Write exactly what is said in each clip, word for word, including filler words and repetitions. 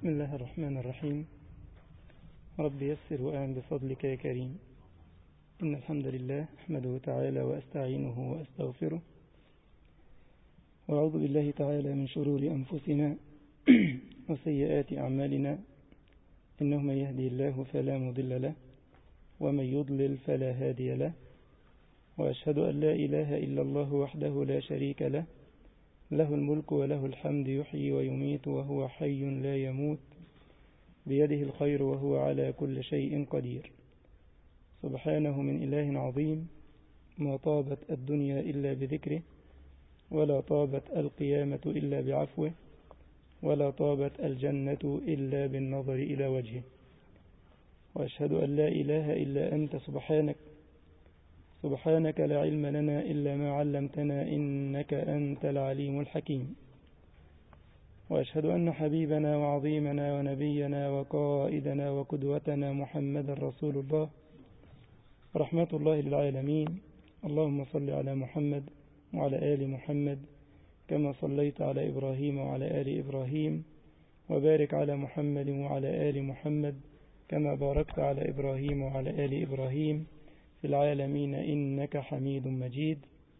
بسم الله الرحمن الرحيم. رب يسر وأعن بفضلك يا كريم. إن الحمد لله أحمده تعالى وأستعينه وأستغفره، وأعوذ بالله تعالى من شرور أنفسنا وسيئات أعمالنا، إنه من يهدي الله فلا مضل له ومن يضلل فلا هادي له، وأشهد أن لا إله إلا الله وحده لا شريك له، له الملك وله الحمد، يحيي ويميت وهو حي لا يموت، بيده الخير وهو على كل شيء قدير. سبحانه من إله عظيم، ما طابت الدنيا إلا بذكره، ولا طابت القيامة إلا بعفوه، ولا طابت الجنة إلا بالنظر إلى وجهه. وأشهد أن لا إله إلا أنت سبحانك سبحانك لا علم لنا إلا ما علمتنا، إنك أنت العليم الحكيم. وأشهد أن حبيبنا وعظيمنا ونبينا وقائدنا وقدوتنا محمد رسول الله، رحمة الله للعالمين. اللهم صل على محمد وعلى آل محمد كما صليت على إبراهيم وعلى آل إبراهيم، وبارك على محمد وعلى آل محمد كما باركت على إبراهيم وعلى آل إبراهيم في العالمين إنك حميد مجيد.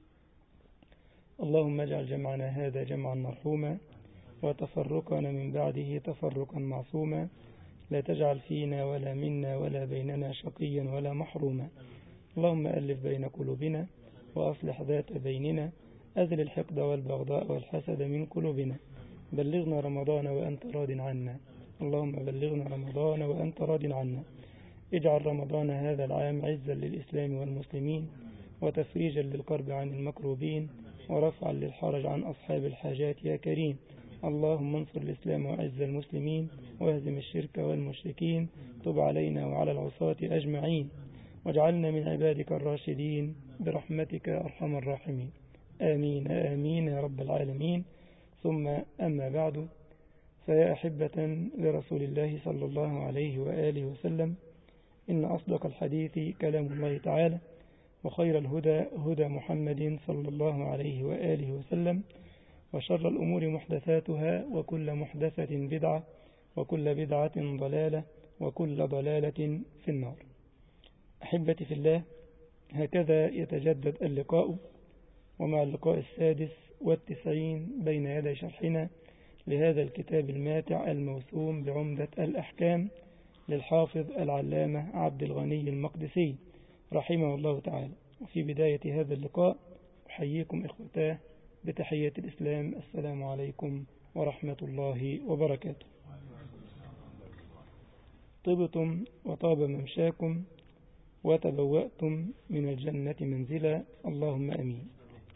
اللهم اجعل جمعنا هذا جمعا مرحوما، وتفرقنا من بعده تفرقا معصوما، لا تجعل فينا ولا منا ولا بيننا شقيا ولا محروما. اللهم ألف بين قلوبنا وأصلح ذات بيننا، أزل الحقد والبغضاء والحسد من قلوبنا. بلغنا رمضان وأنت راض عنا، اللهم بلغنا رمضان وأنت راض عنا. اجعل رمضان هذا العام عزا للإسلام والمسلمين، وتفريجا للكرب عن المكروبين، ورفعا للحرج عن أصحاب الحاجات يا كريم. اللهم انصر الإسلام وعز المسلمين، واهزم الشرك والمشركين. تب علينا وعلى العصاة أجمعين، واجعلنا من عبادك الراشدين برحمتك يا أرحم الراحمين. آمين آمين يا رب العالمين. ثم أما بعد، فيا أحبة لرسول الله صلى الله عليه وآله وسلم، إن أصدق الحديث كلام الله تعالى، وخير الهدى هدى محمد صلى الله عليه وآله وسلم، وشر الأمور محدثاتها، وكل محدثة بدعة، وكل بدعة ضلالة، وكل ضلالة في النار. أحبتي في الله، هكذا يتجدد اللقاء، ومع اللقاء السادس والتسعين بين يدي شرحنا لهذا الكتاب الماتع الموسوم بعمدة الأحكام للحافظ العلامة عبد الغني المقدسي رحمه الله تعالى. وفي بداية هذا اللقاء أحييكم إخوتاه بتحية الإسلام، السلام عليكم ورحمة الله وبركاته. طبتم وطاب ممشاكم وتبوأتم من الجنة منزلا، اللهم أمين.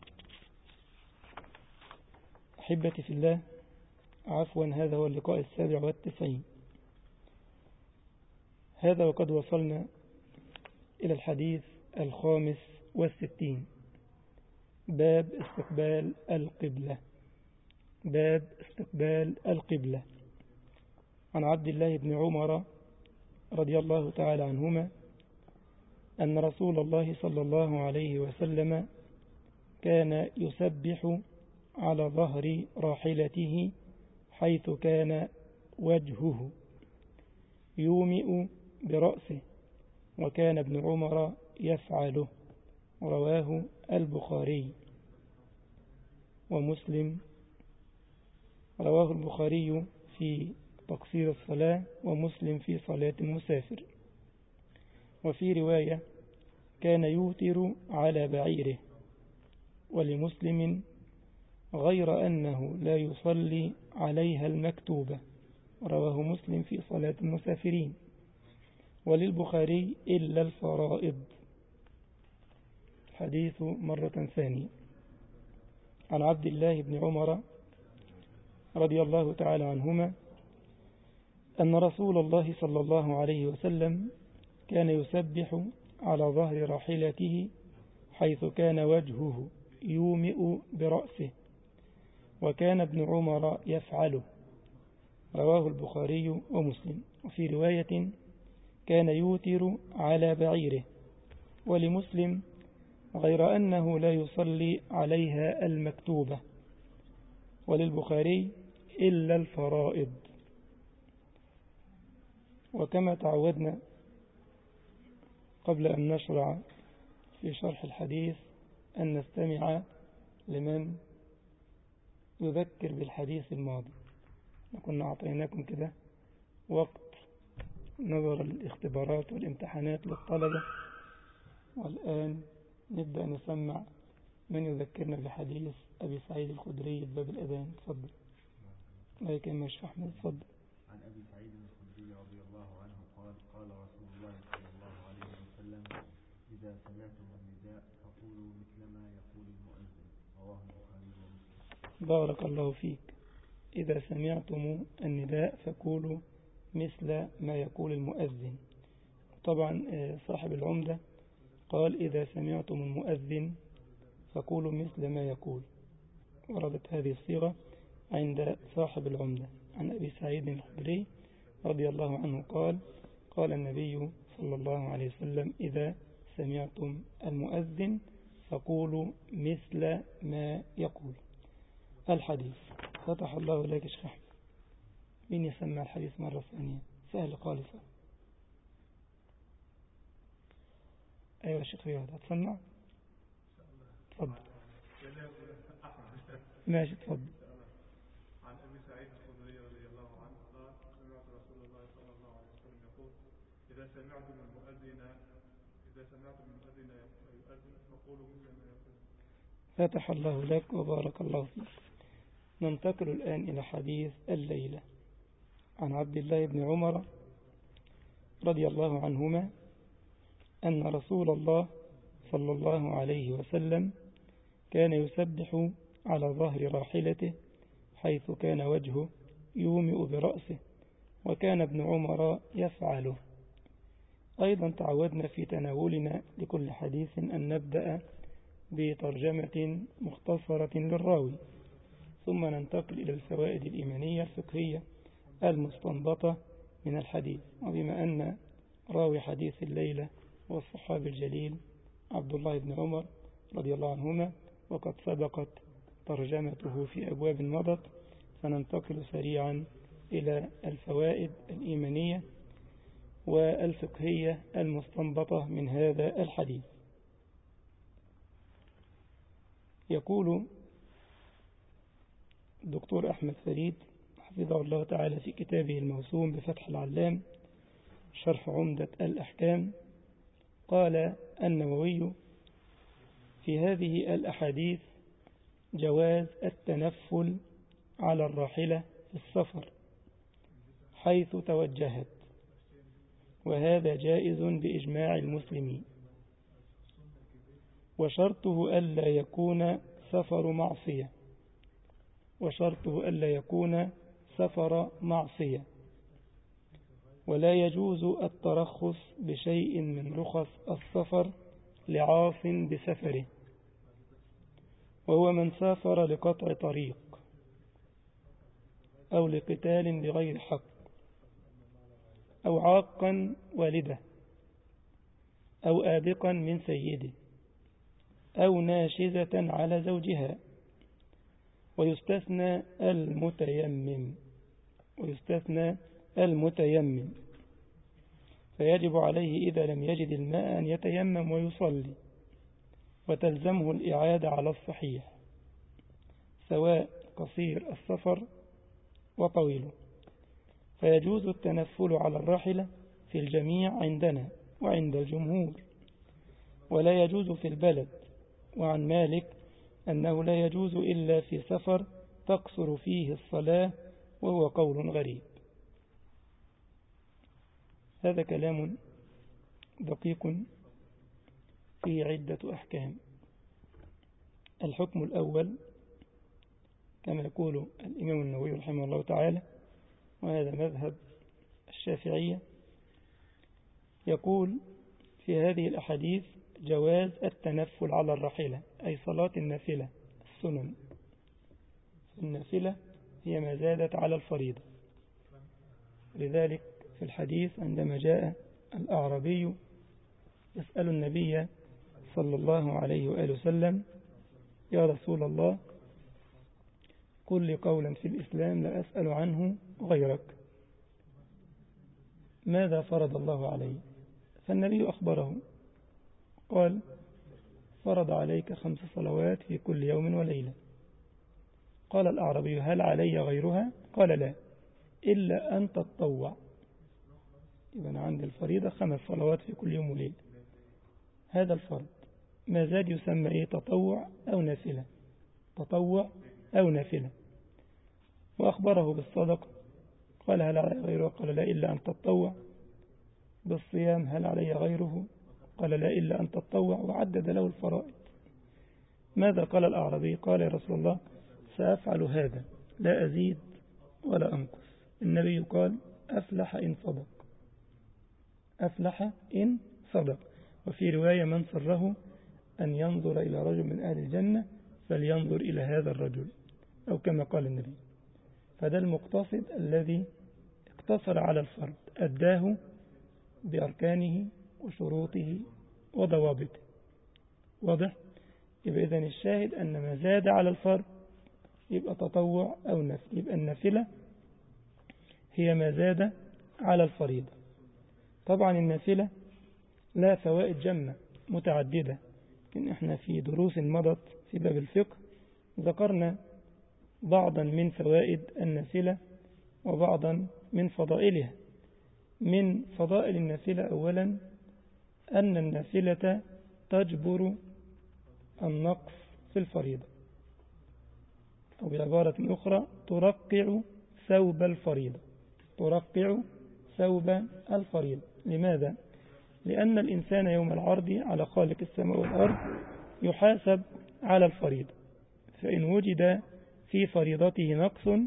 أحبتي في الله، عفوا هذا هو اللقاء السابع والتسعين. هذا وقد وصلنا إلى الحديث الخامس والستين، باب استقبال القبلة. باب استقبال القبلة. عن عبد الله بن عمر رضي الله تعالى عنهما أن رسول الله صلى الله عليه وسلم كان يسبح على ظهر راحلته حيث كان وجهه، يومئ برأسه، وكان ابن عمر يفعله. رواه البخاري ومسلم. رواه البخاري في تقصير الصلاة، ومسلم في صلاة المسافر. وفي رواية كان يوتر على بعيره، ولمسلم غير أنه لا يصلي عليها المكتوبة. رواه مسلم في صلاة المسافرين. وللبخاري إلا الفرائض. حديث مرة ثانية. عن عبد الله بن عمر رضي الله تعالى عنهما أن رسول الله صلى الله عليه وسلم كان يسبح على ظهر راحلته حيث كان وجهه، يومئ برأسه، وكان ابن عمر يفعله. رواه البخاري ومسلم. وفي رواية كان يوتر على بعيره. ولمسلم غير أنه لا يصلي عليها المكتوبة. وللبخاري إلا الفرائض. وكما تعودنا قبل أن نشرع في شرح الحديث أن نستمع لمن يذكر بالحديث الماضي. كنا أعطيناكم كده وقت نظر الاختبارات والامتحانات للطلبة، والآن نبدأ نسمع من يذكرنا بحديث أبي سعيد الخدري باب الأذان. تفضل. لا يكن مش أحمد. تفضل. عن أبي سعيد الخدري رضي الله عنه قال قال رسول الله صلى الله عليه وسلم إذا سمعتم النداء فقولوا مثل ما يقول المؤذن. رواه البخاري ومسلم. بارك الله فيك. إذا سمعتم النداء فقولوا مثل ما يقول المؤذن. طبعا صاحب العمدة قال إذا سمعتم المؤذن فقولوا مثل ما يقول. وردت هذه الصيغة عند صاحب العمدة عن أبي سعيد الخدري رضي الله عنه قال قال النبي صلى الله عليه وسلم إذا سمعتم المؤذن فقولوا مثل ما يقول. الحديث. فتح الله لك شيخ أحمد. مين يسمع الحديث مرة ثانية؟ سهل خالصة. أيوة شيخ رياض هتسمع؟ تفضل. ماشي تفضل. عن أبي سعيد الخدري رضي الله عنه قال سمعت رسول الله صلى الله عليه وسلم يقول إذا سمعتم المؤذن إذا سمعتم المؤذن يؤذن فقولوا مثل ما يقول. فتح الله لك وبارك الله فيك. ننتقل الآن إلى حديث الليلة عن عبد الله بن عمر رضي الله عنهما أن رسول الله صلى الله عليه وسلم كان يسبح على ظهر راحلته حيث كان وجهه يومئ برأسه، وكان ابن عمر يفعله. أيضا تعودنا في تناولنا لكل حديث أن نبدأ بترجمة مختصرة للراوي، ثم ننتقل إلى الفوائد الإيمانية الفقهية المستنبطة من الحديث. وبما أن راوي حديث الليلة هو الصحابي الجليل عبد الله بن عمر رضي الله عنهما، وقد سبقت ترجمته في أبواب مضت، فننتقل سريعا إلى الفوائد الإيمانية والفقهية المستنبطة من هذا الحديث. يقول الدكتور أحمد فريد حفظه الله تعالى في كتابه الموسوم بفتح العلام شرح عمدة الأحكام، قال النووي في هذه الأحاديث جواز التنفل على الراحلة في السفر حيث توجهت، وهذا جائز بإجماع المسلمين، وشرطه ألا يكون سفر معصية وشرطه ألا يكون سفر معصية ولا يجوز الترخص بشيء من رخص السفر لعاص بسفره، وهو من سافر لقطع طريق أو لقتال بغير حق أو عاقا والده أو آبقا من سيده أو ناشزة على زوجها. ويستثنى المتيمم ويستثنى المتيمم فيجب عليه إذا لم يجد الماء أن يتيمم ويصلي، وتلزمه الإعادة على الصحيح سواء قصير السفر وطويله. فيجوز التنفل على الراحلة في الجميع عندنا وعند الجمهور، ولا يجوز في البلد. وعن مالك أنه لا يجوز إلا في سفر تقصر فيه الصلاة، وهو قول غريب. هذا كلام دقيق فيه عدة أحكام. الحكم الأول كما يقول الإمام النووي رحمه الله تعالى، وهذا مذهب الشافعية، يقول في هذه الأحاديث جواز التنفل على الراحلة، أي صلاة النافلة السنن. النافلة هي ما زادت على الفريضة. لذلك في الحديث عندما جاء الأعرابي يسأل النبي صلى الله عليه وآله وسلم يا رسول الله قل لي قولا في الإسلام لا أسأل عنه غيرك، ماذا فرض الله عليه؟ فالنبي أخبره قال فرض عليك خمس صلوات في كل يوم وليلة. قال الأعرابي هل علي غيرها؟ قال لا إلا أن تتطوع. يبقى أنا عندي الفريضة خمس صلوات في كل يوم وليلة، هذا الفرض. ما زاد يسمى إيه؟ تطوع أو نافلة، تطوع أو نافلة. وأخبره بالصدقة قال هل علي غيره؟ قال لا إلا أن تتطوع. بالصيام هل علي غيره؟ قال لا إلا أن تتطوع، وعدد له الفرائض. ماذا قال الأعرابي؟ قال يا رسول الله سأفعل هذا لا أزيد ولا أنقص. النبي قال أفلح إن صدق، أفلح إن صدق. وفي رواية من سره أن ينظر إلى رجل من أهل الجنة فلينظر إلى هذا الرجل، أو كما قال النبي. فده المقتصد الذي اقتصر على الفرض، أداه بأركانه وشروطه وضوابطه. واضح؟ يبقى إذن الشاهد أن ما زاد على الفرض يبقى تطوع أو نفل. يبقى النافلة هي ما زاد على الفريضة. طبعا النافلة لا فوائد جمة متعددة، لكن احنا في دروس مضت في باب الفقه ذكرنا بعضا من فوائد النافلة وبعضا من فضائلها. من فضائل النافلة أولا أن النافلة تجبر النقص في الفريضة، أو بعبارة أخرى ترقع ثوب الفريضة، ترقع ثوب الفريضة. لماذا؟ لأن الإنسان يوم العرض على خالق السماء والأرض يحاسب على الفريضة، فإن وجد في فريضته نقص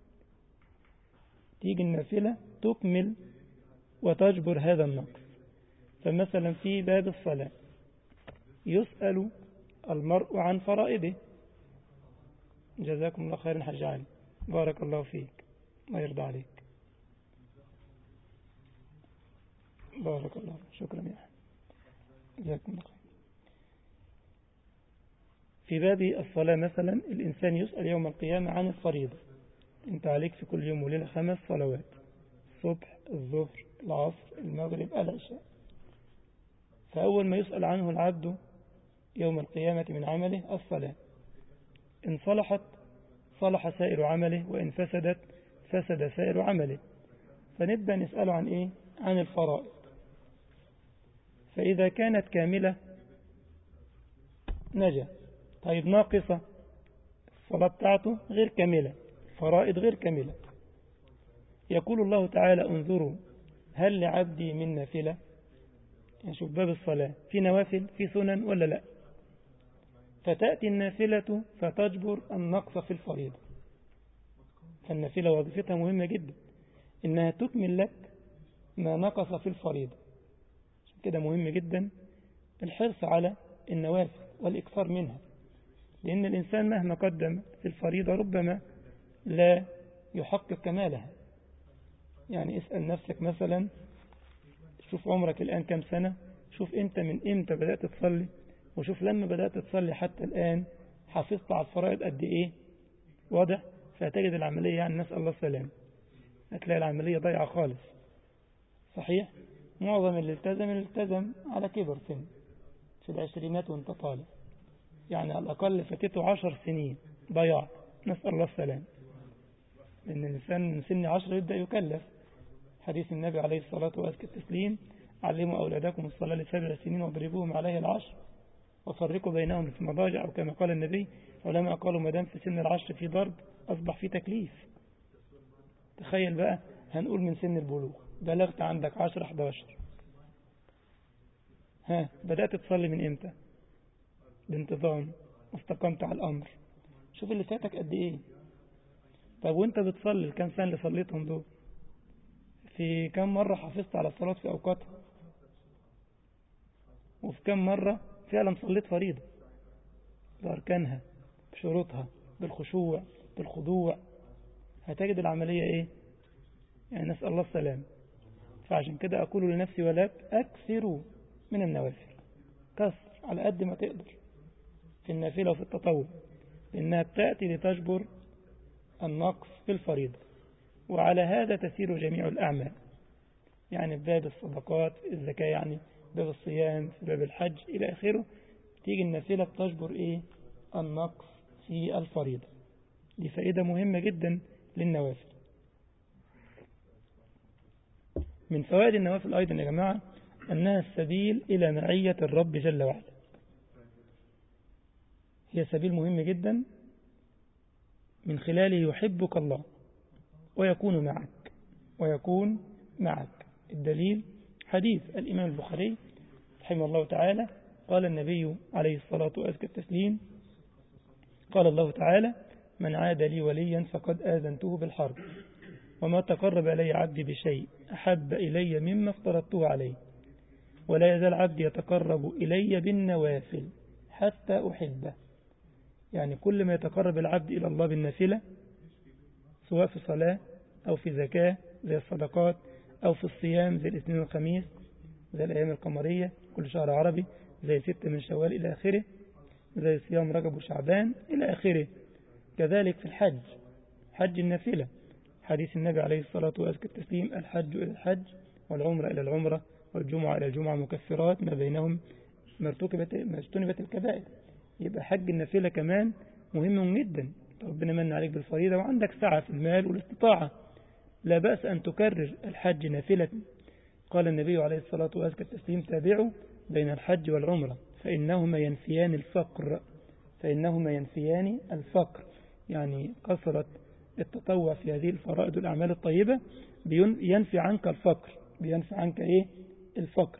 تيجي النافلة تكمل وتجبر هذا النقص. فمثلا في باب الصلاة يسأل المرء عن فرائضه. جزاكم الله خيرا حاج علي، بارك الله فيك، ما يرضى عليك، بارك الله، شكرا يا أحمد، جزاكم الله خير. في باب الصلاة مثلا الإنسان يسأل يوم القيامة عن الفريضة. انت عليك في كل يوم وليلة خمس صلوات، الصبح الظهر العصر المغرب العشاء. فأول ما يسأل عنه العبد يوم القيامة من عمله الصلاة، إن صلحت صلح سائر عمله، وإن فسدت فسد سائر عمله. فنبدأ نسأله عن إيه؟ عن الفرائض. فإذا كانت كاملة نجا. طيب ناقصة، الصلاة بتاعته غير كاملة، فرائض غير كاملة. يقول الله تعالى انظروا هل لعبدي من نافلة. يعني شوف باب الصلاة في نوافل في سنن ولا لا؟ فتأتي النافلة فتجبر النقص في الفريضة. فالنافلة وظيفتها مهمة جدا، إنها تكمل لك ما نقص في الفريضة. كده مهم جدا الحرص على النوافل والإكثار منها، لأن الإنسان مهما قدم في الفريضة ربما لا يحقق كمالها. يعني اسأل نفسك مثلا، شوف عمرك الآن كم سنة، شوف أنت من إمتى بدأت تصلي، وشوف لما بدأت تصلي حتى الآن حافظت على الفرائض قد إيه. واضح؟ فهتجد العملية يعني نسأل الله السلام، هتلاقي العملية ضيعة خالص. صحيح؟ معظم اللي التزم اللي التزم على كبر سن، في العشرينات وانت طالب، يعني على الأقل فاتته عشر سنين ضياع، نسأل الله السلام. لأن الإنسان من سن عشر يبدأ يكلف. حديث النبي عليه الصلاة وأزكى التسليم علموا أولادكم الصلاة لسبع سنين واضربوهم عليها العشر وفرقوا بينهم في المضاجع، أو كما قال النبي. علماء قالوا ما دام في سن العشر في ضرب أصبح في تكليف. تخيل بقى، هنقول من سن البلوغ بلغت عندك عشر حداشر، ها بدأت تصلي من إمتى؟ بانتظام، واستقمت على الأمر. شوف اللي فاتك قد إيه. طب وانت بتصلي كم سنة اللي صليتهم دول؟ في كم مرة حافظت على الصلاة في أوقاتها؟ وفي كم مرة فعلا صليت فريضة بأركانها بشروطها بالخشوع بالخضوع؟ هتجد العملية إيه؟ يعني نسأل الله السلام. فعشان كده أقول لنفسي ولك أكثروا من النوافل، كسر على قد ما تقدر في النافلة وفي التطوع، لأنها بتأتي لتجبر النقص في الفريضة، وعلى هذا تسير جميع الأعمال. يعني في باب الصدقات، الزكاة يعني باب الصيام، في باب الحج إلى آخره، تيجي النافلة بتجبر إيه النقص في الفريضة. دي فائدة مهمة جدا للنوافل. من فوائد النوافل أيضا يا جماعة أنها السبيل إلى معية الرب جل وعلا. هي سبيل مهم جدا من خلاله يحبك الله ويكون معك ويكون معك. الدليل حديث الإمام البخاري رحمه الله تعالى، قال النبي عليه الصلاة وأزكى التسليم، قال الله تعالى: من عاد لي وليا فقد آذنته بالحرب، وما تقرب إلي عبدي بشيء أحب إلي مما افترضته عليه، ولا يزال عبدي يتقرب إلي بالنوافل حتى أحبه. يعني كل ما يتقرب العبد إلى الله بالنافلة، سواء في صلاة أو في زكاة زي الصدقات، أو في الصيام زي الاثنين والخميس، زي الأيام القمرية كل شهر عربي، زي ست من شوال إلى آخره، زي صيام رجب وشعبان إلى آخره. كذلك في الحج، حج النافلة، حديث النبي عليه الصلاة وأزكى التسليم: الحج إلى الحج والعمرة إلى العمرة والجمعة إلى الجمعة مكفرات ما بينهم ما اجتنبت الكبائر. يبقى حج النافلة كمان مهم جدا. ربنا من عليك بالفريضة وعندك سعة في المال والاستطاعة، لا بأس أن تكرر الحج نافلة. قال النبي عليه الصلاة وأزكى التسليم: تابعوا بين الحج والعمرة فإنهما ينفيان الفقر فإنهما ينفيان الفقر. يعني كثرة التطوع في هذه الفرائض والأعمال الطيبة ينفي عنك الفقر، بينفي عنك إيه؟ الفقر.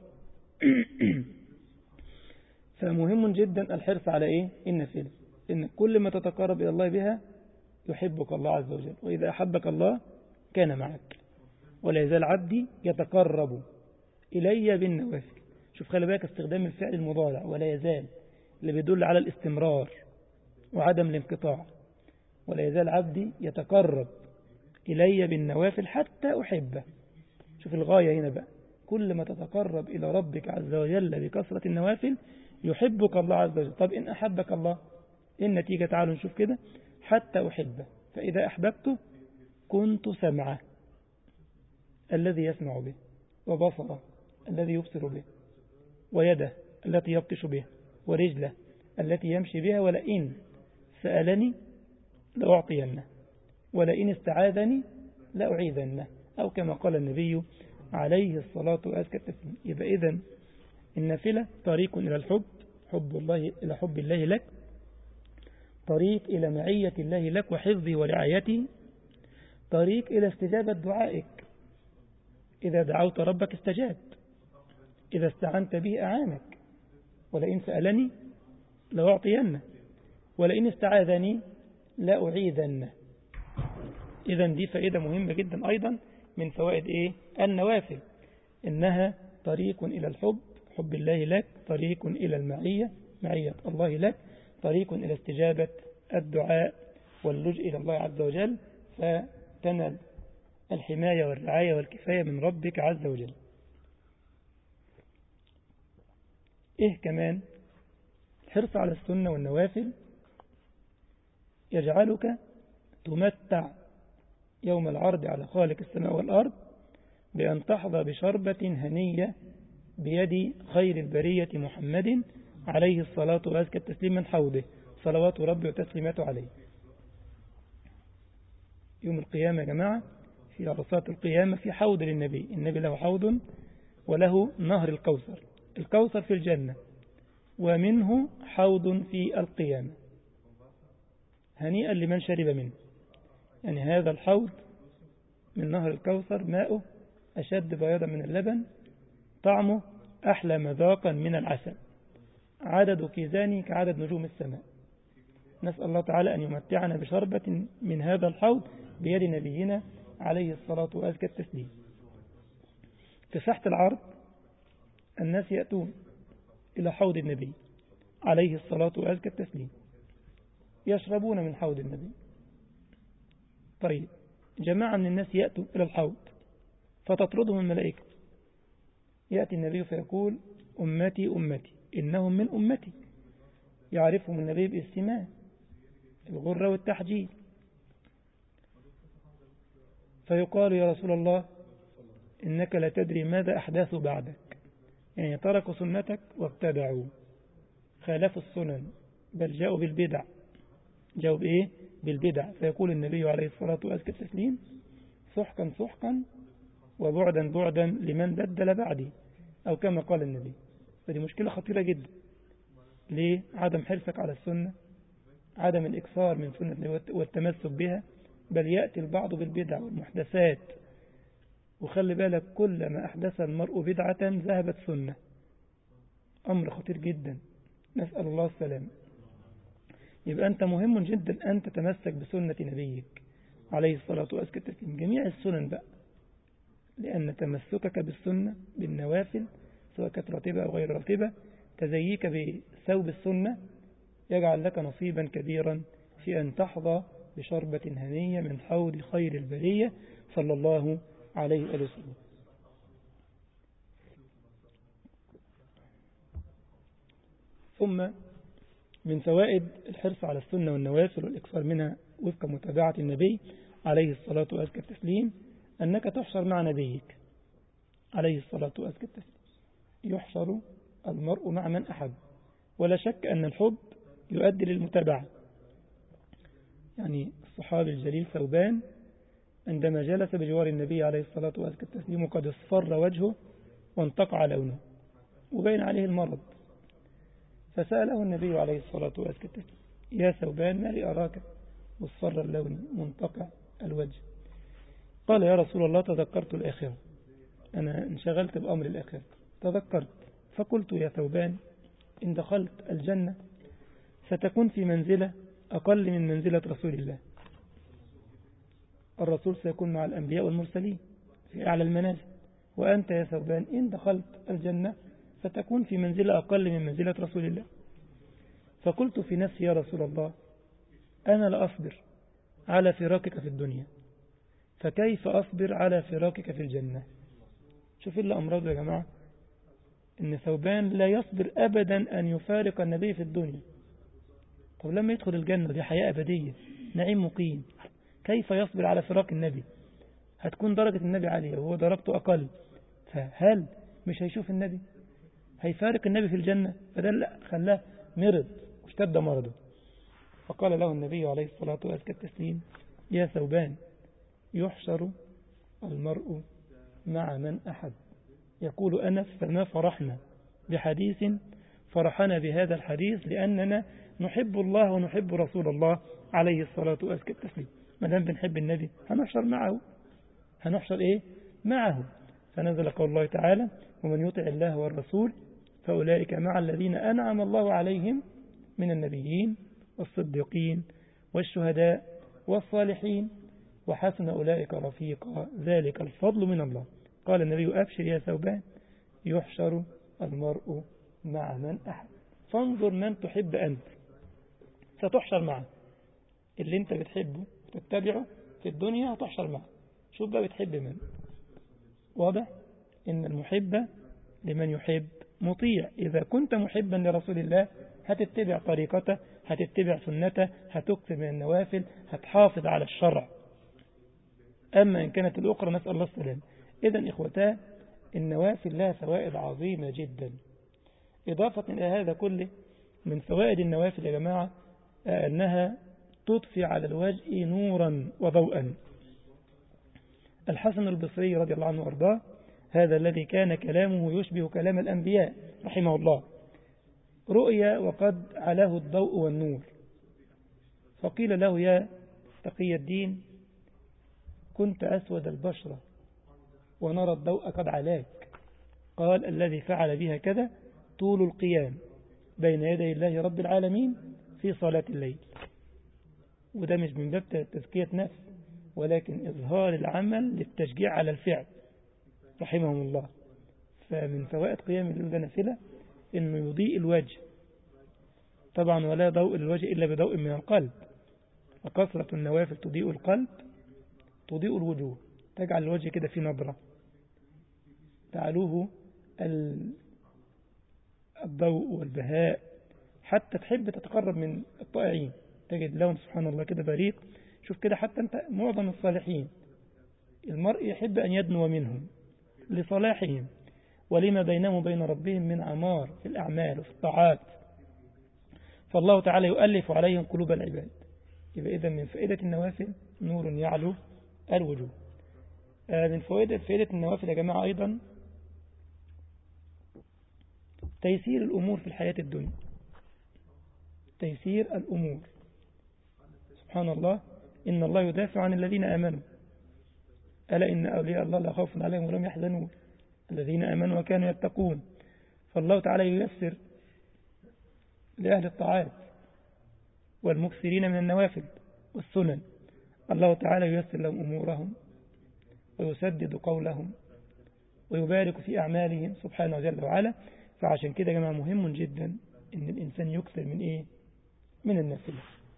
فمهم جدا الحرص على إيه؟ النافلة، إن كل ما تتقرب إلى الله بها يحبك الله عز وجل، وإذا أحبك الله كان معك. ولا يزال عبدي يتقرب إلي بالنوافل. شوف خلي بالك استخدام الفعل المضارع ولا يزال، اللي بيدل على الاستمرار وعدم الانقطاع. ولا يزال عبدي يتقرب إلي بالنوافل حتى أحبه. شوف الغاية هنا بقى، كل ما تتقرب إلى ربك عز وجل بكثرة النوافل يحبك الله عز وجل. طب إن أحبك الله، إيه النتيجة؟ تعالوا نشوف كده. حتى أحبه، فإذا أحببته كنت سمعه الذي يسمع به، وبصره الذي يبصر به، ويده التي يبطش بها، ورجله التي يمشي بها، ولئن سألني لأعطينه، ولئن استعاذني لأعيذنه، أو كما قال النبي عليه الصلاة والسلام. يبقى إذن النافلة طريق إلى الحب، حب الله إلى حب الله لك، طريق إلى معية الله لك وحفظه ورعايته، طريق إلى استجابة دعائك. إذا دعوت ربك استجاب، إذا استعنت به أعانك. ولئن سألني لأعطينه، ولئن استعاذني لأعيذنه. إذن دي فائدة مهمة جدا أيضا من فوائد إيه؟ النوافل، إنها طريق إلى الحب، حب الله لك، طريق إلى المعية، معية الله لك، طريق إلى استجابة الدعاء واللجوء إلى الله عز وجل، فتنال الحماية والرعاية والكفاية من ربك عز وجل. إيه كمان؟ الحرص على السنة والنوافل يجعلك تمتع يوم العرض على خالق السماء والأرض بأن تحظى بشربة هنية بيد خير البرية محمد عليه الصلاة وأزكى التسليم من حوضه، صلوات ربي وتسليماته عليه. يوم القيامة يا جماعة في عرصات القيامة في حوض للنبي، النبي له حوض وله نهر الكوثر، الكوثر في الجنة ومنه حوض في القيامة، هنيئا لمن شرب منه. يعني هذا الحوض من نهر الكوثر ماؤه أشد بياضا من اللبن، طعمه أحلى مذاقا من العسل، عدد كيزانه كعدد نجوم السماء. نسأل الله تعالى أن يمتعنا بشربة من هذا الحوض بيد نبينا عليه الصلاة وأزكى التسليم. في ساحة العرض الناس يأتون إلى حوض النبي عليه الصلاة وأزكى التسليم، يشربون من حوض النبي. طيب جماعة من الناس يأتوا إلى الحوض فتطردهم الملائكة، يأتي النبي فيقول: أمتي أمتي إنهم من أمتي، يعرفهم النبي بالسماء، الغرة والتحجيل، فيقال: يا رسول الله إنك لا تدري ماذا أحداثوا بعدك، يعني تركوا سنتك وابتدعوا، خالفوا السنن، بل جاءوا بالبدع، جاءوا بإيه؟ بالبدع. فيقول النبي عليه الصلاة والسلام: سحقا سحقا وبعدا بعدا لمن بدل بعدي، أو كما قال النبي. فدي مشكلة خطيرة جدا. ليه؟ عدم حرصك على السنة، عدم الإكثار من سنة والتمسك بها، بل يأتي البعض بالبدع والمحدثات. وخلي بالك، كل ما أحدث المرء بدعة ذهبت سنة. أمر خطير جدا، نسأل الله السلام. يبقى أنت مهم جدا أن تتمسك بسنة نبيك عليه الصلاة والسلام، جميع السنن بقى، لأن تمسكك بالسنة بالنوافل سواء كانت راتبة أو غير راتبة، تزييك بثوب السنة، يجعل لك نصيبا كبيرا في أن تحظى بشربة هنية من حوض خير البرية صلى الله عليه وسلم. ثم من فوائد الحرص على السنة والنوافل والإكثار منها وفق متابعة النبي عليه الصلاة والسلام أنك تحشر مع نبيك عليه الصلاة والسلام. يحشر المرء مع من أحب، ولا شك أن الحب يؤدي للمتابعة. يعني الصحابي الجليل ثوبان عندما جلس بجوار النبي عليه الصلاة والسلام قد اصفر وجهه وانتقع لونه وبين عليه المرض، فسأله النبي عليه الصلاة والسلام: يا ثوبان، ما لي أراك مصفر اللون منتقع الوجه؟ قال: يا رسول الله، تذكرت الآخرة، أنا انشغلت بأمر الآخرة، تذكرت فقلت: يا ثوبان، إن دخلت الجنة ستكون في منزلة أقل من منزلة رسول الله. الرسول سيكون مع الأنبياء والمرسلين في أعلى المنازل، وأنت يا ثوبان إن دخلت الجنة ستكون في منزلة أقل من منزلة رسول الله. فقلت في نفسي: يا رسول الله، أنا لا أصبر على فراقك في الدنيا، فكيف أصبر على فراقك في الجنة؟ شوف اللي أمراض يا جماعة، إن ثوبان لا يصبر أبدا أن يفارق النبي في الدنيا. طب لما يدخل الجنة دي حياة أبدية، نعيم مقيم، كيف يصبر على فراق النبي؟ هتكون درجة النبي عالية وهو درجته أقل، فهل مش هيشوف النبي؟ هيفارق النبي في الجنة؟ فده لا، خلاه مرض واشتد مرضه. فقال له النبي عليه الصلاة والسلام: يا ثوبان، يحشر المرء مع من أحب. يقول أنس: فما فرحنا بحديث فرحنا بهذا الحديث لأننا نحب الله ونحب رسول الله عليه الصلاة والسلام. ما دام بنحب النبي هنحشر معه، هنحشر إيه؟ معه. فنزل قول الله تعالى: ومن يطع الله والرسول فأولئك مع الذين أنعم الله عليهم من النبيين والصديقين والشهداء والصالحين وحسن أولئك رفيقا، ذلك الفضل من الله. قال النبي: أبشر يا ثوبان، يحشر المرء مع من أحب. فانظر من تحب أنت، ستحشر معه. اللي انت بتحبه وتتبعه في الدنيا هتحشر معه. شوف بقى بتحب من. واضح إن المحب لمن يحب مطيع. إذا كنت محبا لرسول الله هتتبع طريقته، هتتبع سنته، هتكثر من النوافل، هتحافظ على الشرع. أما إن كانت الأخرى نسأل الله السلام. إذن إخوتاه، النوافل لها فوائد عظيمة جدا. إضافة إلى هذا كله، من فوائد النوافل يا جماعة أنها تضفي على الوجه نورا وضوءا. الحسن البصري رضي الله عنه وارضاه، هذا الذي كان كلامه يشبه كلام الأنبياء رحمه الله، رؤيا وقد علاه الضوء والنور، فقيل له: يا تقي الدين، كنت أسود البشرة ونرى الضوء قد علاك. قال: الذي فعل بها كذا طول القيام بين يدي الله رب العالمين في صلاة الليل. وده مش من باب تزكية نفس، ولكن إظهار العمل للتشجيع على الفعل رحمهم الله. فمن فوائد قيام الليل ده نافلة إنه يضيء الوجه طبعا، ولا ضوء للوجه إلا بضوء من القلب. فكثرة النوافل تضيء القلب، تضيء الوجوه، تجعل الوجه كده في نظرة، تعلوه الضوء والبهاء، حتى تحب تتقرب من الطائعين، تجد لهم سبحان الله كده بريق. شوف كده، حتى أنت معظم الصالحين المرء يحب أن يدنو منهم، لصلاحهم ولما بينهم وبين ربهم من عمار في الأعمال وفي الطاعات، فالله تعالى يؤلف عليهم قلوب العباد. يبقى إذن من فائدة النوافل نور يعلو الوجوه. من فائدة فائدة النوافل يا جماعة أيضا تيسير الأمور في الحياة الدنيا، تيسير الأمور. سبحان الله، إن الله يدافع عن الذين آمنوا، ألا إن أولياء الله لا خوف عليهم ولا هم يحزنون الذين آمنوا وكانوا يتقون. فالله تعالى ييسر لأهل الطاعات والمكثرين من النوافل والسنن، الله تعالى ييسر لهم أمورهم ويسدد قولهم ويبارك في أعمالهم سبحانه جل وعلا. فعشان كده يا جماعة مهم جدا إن الإنسان يكثر من إيه؟ من النافلة.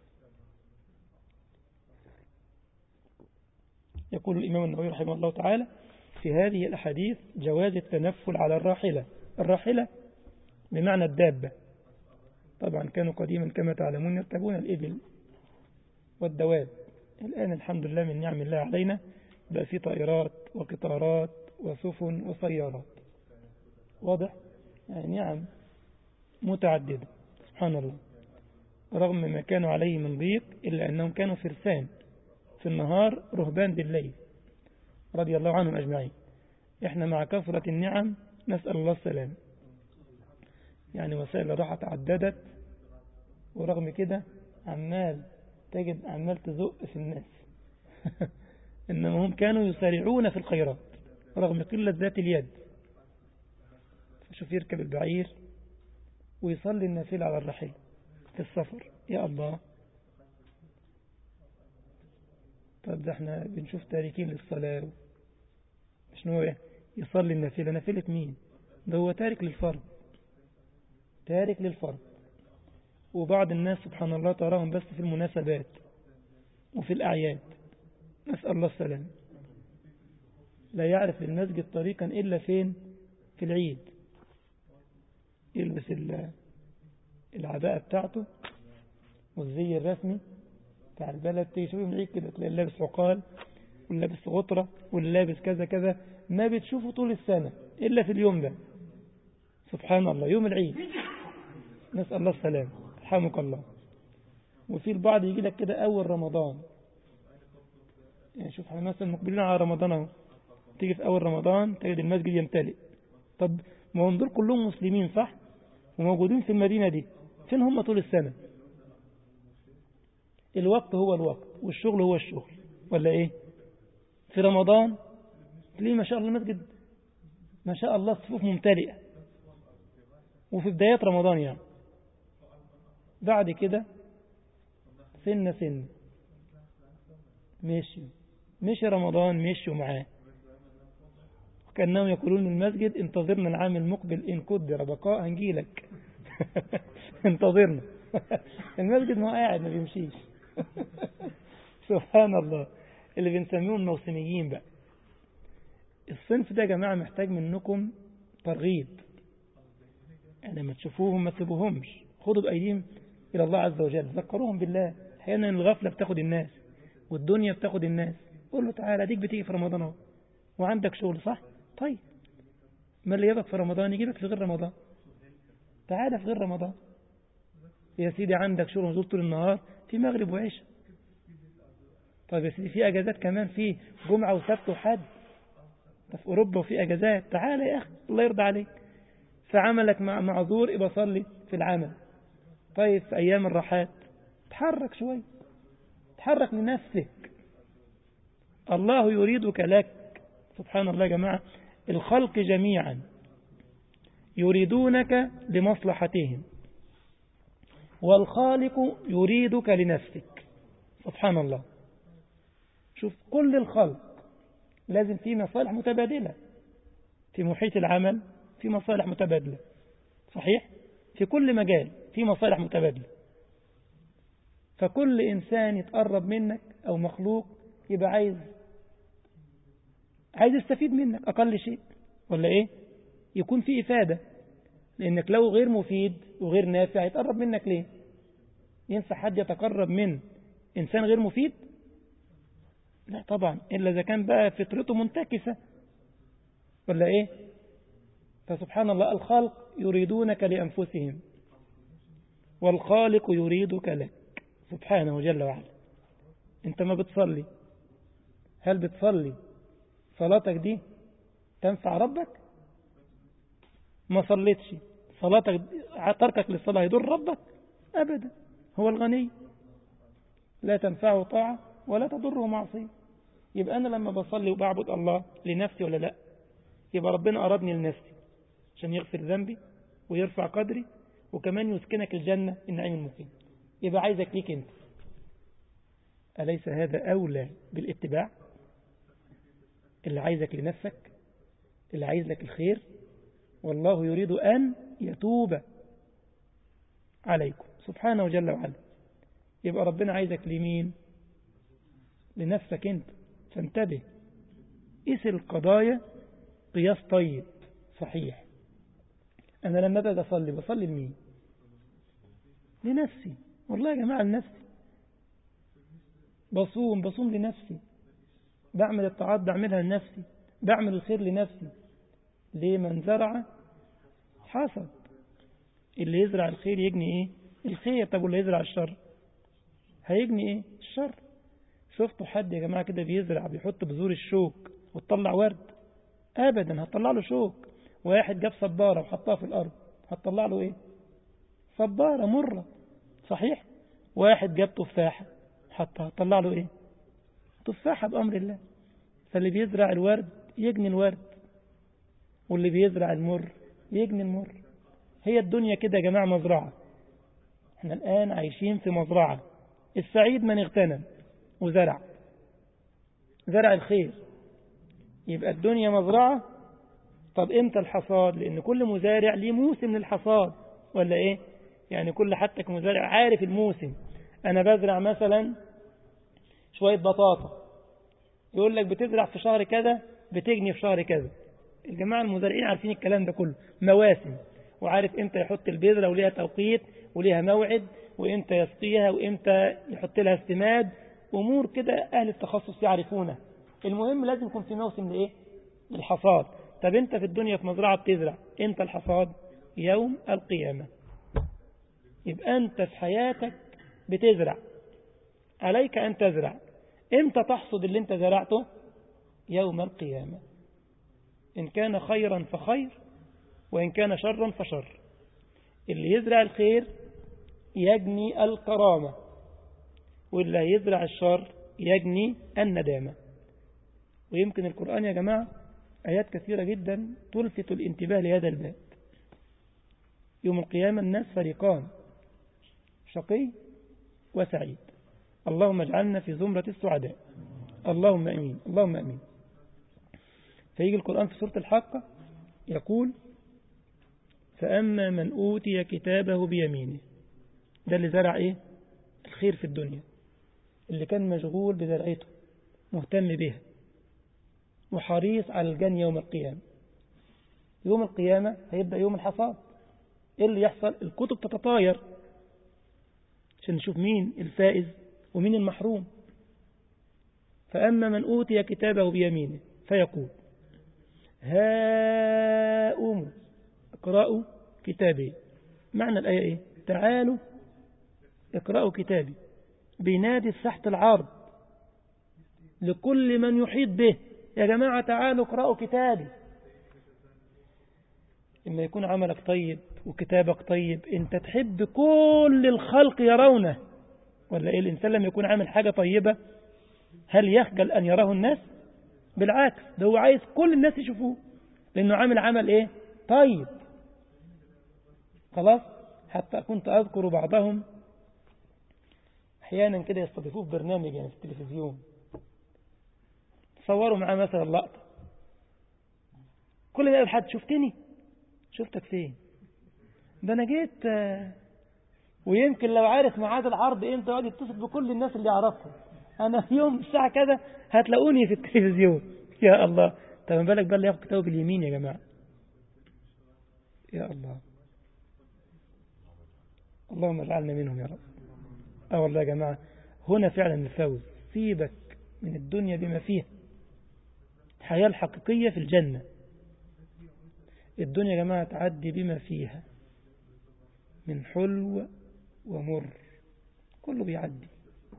يقول الإمام النووي رحمه الله تعالى في هذه الأحاديث جواز التنفل على الراحلة. الراحلة بمعنى الدابة، طبعا كانوا قديما كما تعلمون يركبون الإبل والدواب. الآن الحمد لله من نعم الله علينا بقى في طائرات وقطارات وسفن وسيارات، واضح؟ يعني نعم متعددة سبحان الله. رغم ما كانوا عليه من ضيق إلا أنهم كانوا فرسان في النهار رهبان بالليل رضي الله عنهم أجمعين. إحنا مع كثرة النعم نسأل الله السلام، يعني وسائل الراحة تعددت، ورغم كده عمال تجد عمال تزق في الناس إنما هم كانوا يسارعون في الخيرات رغم قلة ذات اليد. فشوف يركب البعير ويصلي النافلة على الرحل في السفر، يا الله. طب ده احنا بنشوف تاركين للصلاة، مش هو يصلي النافلة؟ نافلة مين؟ ده هو تارك للفرض، تارك للفرض. وبعض الناس سبحان الله تراهم بس في المناسبات وفي الأعياد، نسأل الله السلام، لا يعرف للمسجد طريقا إلا فين؟ في العيد. يلبس العباءة بتاعته والزي الرسمي بتاع البلد، تشوفه من العيد كده تلاقي لابس عقال واللي لابس غطرة واللي لابس كذا كذا، ما بتشوفه طول السنة إلا في اليوم ده سبحان الله، يوم العيد. نسأل الله السلام، رحمك الله. وفي البعض يجي لك كده أول رمضان، يعني شوف احنا مثلا مقبلين على رمضان اهو، تيجي في أول رمضان تجد المسجد يمتلئ. طب ما هم دول كلهم مسلمين صح وموجودين في المدينة دي، فين هم طول السنة؟ الوقت هو الوقت والشغل هو الشغل، ولا ايه؟ في رمضان ليه ما شاء الله المسجد ما شاء الله الصفوف ممتلئة، وفي بدايات رمضان يعني. بعد كده سنة سنة ماشي مشي رمضان مشي معاه، وكأنهم يقولون المسجد انتظرنا العام المقبل إن قدر بقاء هنجيلك انتظرنا المسجد ما قاعد ما بيمشيش سبحان الله. اللي بنسميهم الموسميين بقى. الصنف ده يا جماعة محتاج منكم ترغيب، يعني لما تشوفوهم ما تسيبوهمش، خدوا بأيديهم إلى الله عز وجل، ذكروهم بالله. أحيانا الغفلة بتاخد الناس والدنيا بتاخد الناس. قول له تعالى ديك بتيجي في رمضان اهو وعندك شغل صح؟ طيب ما اللي يجيبك في رمضان يجيبك في غير رمضان، تعالى في غير رمضان يا سيدي. عندك شغل مزول طول النهار في مغرب وعشاء، طيب يا سيدي في اجازات كمان، في جمعة وسبت وحد، في اوروبا وفي اجازات، تعالى يا اخي الله يرضى عليك. في عملك مع معذور ابقى صلي في العمل. طيب في ايام الراحات تحرك شوي، تحرك لنفسك، الله يريدك لك. سبحان الله يا جماعة، الخلق جميعا يريدونك لمصلحتهم، والخالق يريدك لنفسك. سبحان الله. شوف كل الخلق لازم في مصالح متبادلة، في محيط العمل في مصالح متبادلة صحيح، في كل مجال في مصالح متبادلة. فكل إنسان يتقرب منك أو مخلوق يبقى عايز عايز يستفيد منك أقل شيء، ولا إيه؟ يكون في إفادة، لأنك لو غير مفيد وغير نافع يتقرب منك ليه؟ ينفع حد يتقرب من إنسان غير مفيد؟ لا طبعا، إلا إذا كان بقى فطرته منتكسة، ولا إيه؟ فسبحان الله الخلق يريدونك لأنفسهم والخالق يريدك لك سبحانه جل وعلا. أنت ما بتصلي، هل بتصلي صلاتك دي تنفع ربك؟ ما صليتش صلاتك تركك للصلاة يضر ربك؟ أبدا، هو الغني لا تنفعه طاعة ولا تضره معصية. يبقى أنا لما بصلي وبعبد الله لنفسي ولا لا؟ يبقى ربنا أرادني لنفسي عشان يغفر ذنبي ويرفع قدري وكمان يسكنك الجنة النعيم المقيم. يبقى عايزك ليك أنت. أليس هذا أولى بالاتباع؟ اللي عايزك لنفسك، اللي عايز لك الخير، والله يريد أن يتوب عليكم سبحانه جل وعلا. يبقى ربنا عايزك لمين؟ لنفسك أنت. فانتبه، قيس القضايا قياس طيب صحيح. أنا لما بدأ أصلي بصلي لمين؟ لنفسي، والله يا جماعة لنفسي. بصوم بصوم لنفسي، بعمل الطاعات بعملها لنفسي، بعمل الخير لنفسي. ليه؟ من زرع حصد. اللي يزرع الخير يجني ايه؟ الخير. طب واللي يزرع الشر هيجني ايه؟ الشر. شفتوا حد يا جماعة كده بيزرع بيحط بذور الشوك وتطلع ورد؟ ابدا، هتطلع له شوك. واحد جاب صبارة وحطها في الارض هتطلع له ايه؟ صبارة مرة، صحيح؟ واحد جاب تفاحة حطها هتطلع له ايه؟ تفاحة بأمر الله. فاللي بيزرع الورد يجني الورد، واللي بيزرع المر يجني المر. هي الدنيا كده يا جماعة مزرعة. احنا الآن عايشين في مزرعة. السعيد من اغتنم وزرع، زرع الخير. يبقى الدنيا مزرعة. طب امتى الحصاد؟ لأن كل مزارع ليه موسم للحصاد، ولا ايه؟ يعني كل حتى كمزارع عارف الموسم. أنا بزرع مثلا شوية بطاطا، يقول لك بتزرع في شهر كذا بتجني في شهر كذا. الجماعة المزارعين عارفين الكلام ده كله، مواسم، وعارف امتى يحط البذرة وليها توقيت وليها موعد، وامتى يسقيها وامتى يحط لها استماد. أمور كده أهل التخصص يعرفونها. المهم لازم يكون في موسم لإيه؟ للحصاد. طب انت في الدنيا في مزرعة بتزرع، امتى الحصاد؟ يوم القيامة. يبقى انت في حياتك بتزرع، عليك أن تزرع. امتى تحصد اللي انت زرعته؟ يوم القيامة. إن كان خيرا فخير، وإن كان شرا فشر. اللي يزرع الخير يجني الكرامة، واللي يزرع الشر يجني الندامة. ويمكن القرآن يا جماعة آيات كثيرة جدا تلفت الانتباه لهذا الباب. يوم القيامة الناس فريقان، شقي وسعيد. اللهم اجعلنا في زمرة السعداء، اللهم أمين اللهم أمين. فيجي القرآن في سورة الحاقة يقول: فأما من أوتي كتابه بيمينه. ده اللي زرع إيه؟ الخير في الدنيا، اللي كان مشغول بزرعته مهتم بها وحريص على الجنة يوم القيامة. يوم القيامة هيبدأ يوم الحصاد. إيه اللي يحصل؟ الكتب تتطاير عشان نشوف مين الفائز ومين المحروم. فأما من أوتي كتابه بيمينه فيقول: هاؤم اقرأوا كتابي. معنى الآية إيه؟ تعالوا اقرأوا كتابي. بينادي تحت العرض لكل من يحيط به: يا جماعة تعالوا اقرأوا كتابي. إما يكون عملك طيب وكتابك طيب أنت تحب كل الخلق يرونه، ولا إيه؟ الإنسان لما يكون عامل حاجة طيبة هل يخجل أن يراه الناس؟ بالعكس، ده هو عايز كل الناس يشوفوه، لأنه عامل عمل إيه؟ طيب. خلاص. حتى كنت أذكر بعضهم أحيانا كده يستضيفوه في برنامج يعني في التلفزيون، صوروا معاه مثلا لقطة، كل ما يقول حد: شفتني؟ شفتك فين؟ ده أنا جيت. ويمكن لو عارف ميعاد العرض امتى يقعد يتصل بكل الناس اللي يعرفهم: أنا في يوم الساعة كذا هتلاقوني في التلفزيون. يا الله. طب ما بالك بقى اللي ياخد كتابه باليمين يا جماعة؟ يا الله، اللهم اجعلنا منهم يا رب. اه والله يا جماعة هنا فعلا الفوز. سيبك من الدنيا بما فيها، الحياة الحقيقية في الجنة. الدنيا يا جماعة تعدي بما فيها من حلو ومر، كله بيعدي.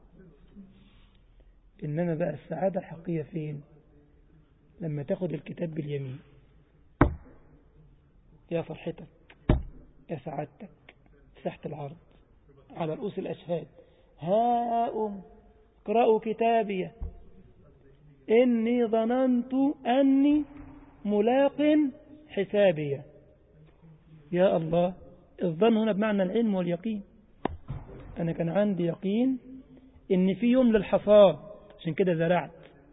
إنما بقى السعادة الحقيقية فين؟ لما تاخد الكتاب باليمين، يا فرحتك يا سعادتك تحت العرض على رؤوس الأشهاد، هاؤم اقرأوا كتابي إني ظننت أني ملاق حسابي. يا الله، الظن هنا بمعنى العلم واليقين. أنا كان عندي يقين إن في يوم للحصاد، عشان كده زرعت.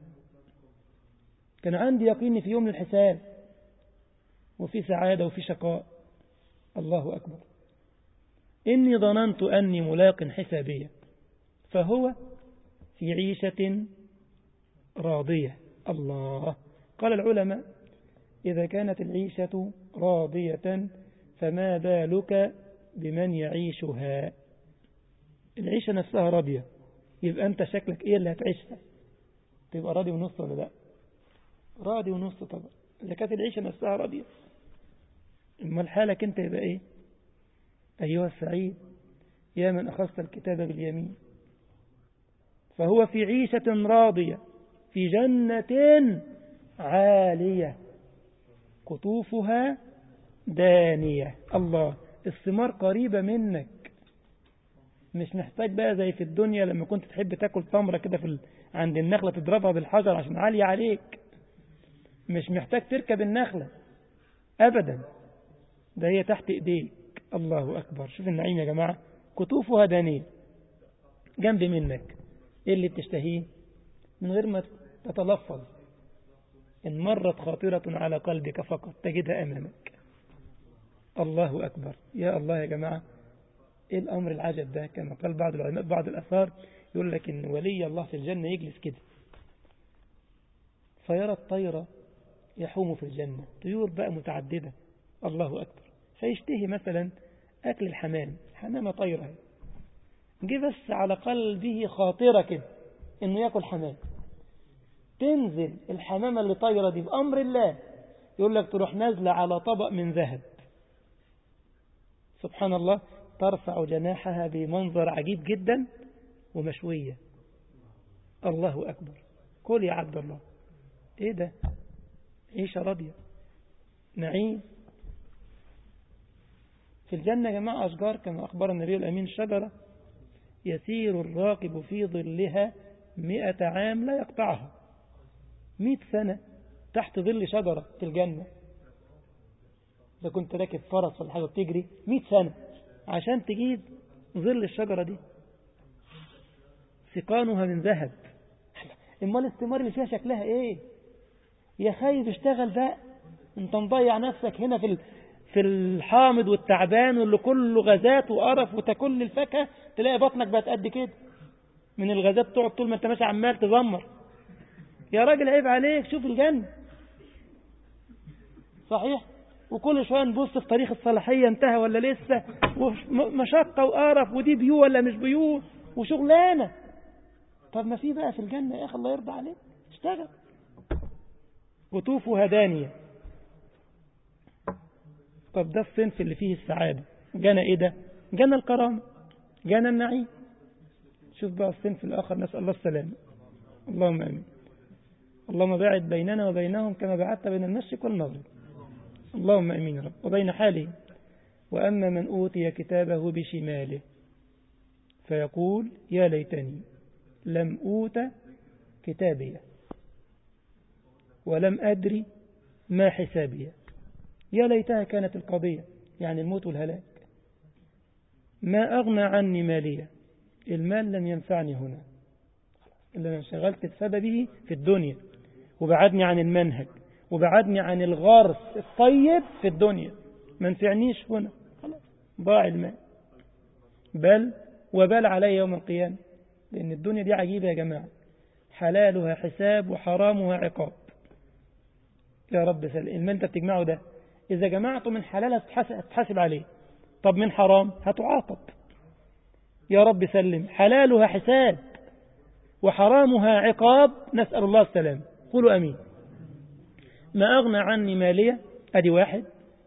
كان عندي يقين إن في يوم للحساب، وفي سعادة وفي شقاء. الله أكبر. إني ظننت أني ملاق حسابي، فهو في عيشة راضية. الله. قال العلماء إذا كانت العيشة راضية فما بالك بمن يعيشها. العيشة نفسها راضية، يبقى أنت شكلك إيه اللي هتعيشها؟ تبقى راضي ونص ولا لا؟ راضي ونص طبعا. إذا كانت العيشة نفسها راضية، أما الحالك أنت يبقى إيه؟ أيها السعيد يا من أخذت الكتاب باليمين، فهو في عيشة راضية في جنة عالية قطوفها دانية. الله. الثمار قريبة منك، مش محتاج بقى زي في الدنيا لما كنت تحب تاكل تمرة كده في ال... عند النخلة تضربها بالحجر عشان عالية عليك. مش محتاج تركب النخلة أبدا، ده هي تحت إيديك. الله أكبر. شوف النعيم يا جماعة، قطوفها دانية جنب منك. إيه اللي بتشتهيه من غير ما تتلفظ؟ إن مرت خاطرة على قلبك فقط تجدها أمامك. الله أكبر. يا الله يا جماعة، إيه الأمر العجب ده؟ كما قال بعض العلماء بعض الأثار، يقول لك إن ولي الله في الجنة يجلس كده فيرى الطيرة يحوم في الجنة، طيور بقى متعددة. الله أكبر. فيشتهي مثلا أكل الحمام، حمامة طيرة، جه بس على قلبه خاطرة كده إنه يأكل حمام، تنزل الحمامة اللي طايرة دي بأمر الله، يقول لك تروح نازلة على طبق من ذهب. سبحان الله. ترفع جناحها بمنظر عجيب جدا ومشوية. الله أكبر. قل يا عبد الله. إيه ده؟ عيشة راضية، نعيم. في الجنة يا جماعة أشجار كما أخبر النبي الأمين، شجرة يسير الراكب في ظلها مئة عام لا يقطعها. مئة سنة تحت ظل شجرة في الجنة. إذا كنت راكب فرس ولا حاجة بتجري مئة سنة عشان تجيب ظل الشجرة دي. سقانها من ذهب. امال الثمار اللي فيها شكلها ايه؟ يا خايف اشتغل بقى، انت مضيع نفسك هنا في في الحامض والتعبان واللي كله غازات وقرف، وتاكل الفاكهه تلاقي بطنك بقت قد كده من الغازات، تقعد طول ما انت ماشي عمال تزمر. يا راجل عيب عليك، شوف الجنة. صحيح. وكل شويه نبص في تاريخ الصلاحيه انتهى ولا لسه، ومشقه وقرف، ودي بيو ولا مش بيو، وشغلانه. طب ما في بقى في الجنه يا اخي، الله يرضى عليك، اشتغل. قطوفها دانية. طب ده الصنف اللي فيه السعادة. جنة ايه ده؟ جنة الكرامة، جنة النعيم. شوف بقى الصنف الآخر، نسأل الله السلامة. اللهم آمين. اللهم باعد بيننا وبينهم كما بعدت بين المشرق والمغرب. اللهم آمين رب. وبين حاله. وأما من أوتي كتابه بشماله فيقول يا ليتني لم أوت كتابيه ولم أدري ما حسابيه. يا ليتها كانت القضية، يعني الموت والهلاك. ما أغنى عني مالية، المال لم ينفعني هنا إلا أنا انشغلت بسببه في الدنيا، وبعدني عن المنهج، وبعدني عن الغرس الطيب في الدنيا، ما نفعنيش هنا، خلاص ضاع المال. بل وبال علي يوم القيامة، لأن الدنيا دي عجيبة يا جماعة، حلالها حساب وحرامها عقاب. يا رب سلم. المال انت بتجمعه ده إذا جمعته من حلال هتحاسب عليه، طب من حرام هتعاقب. يا رب سلم. حلالها حساب وحرامها عقاب، نسأل الله السلام. قولوا أمين. ما أغنى عني مالية، أدي واحد.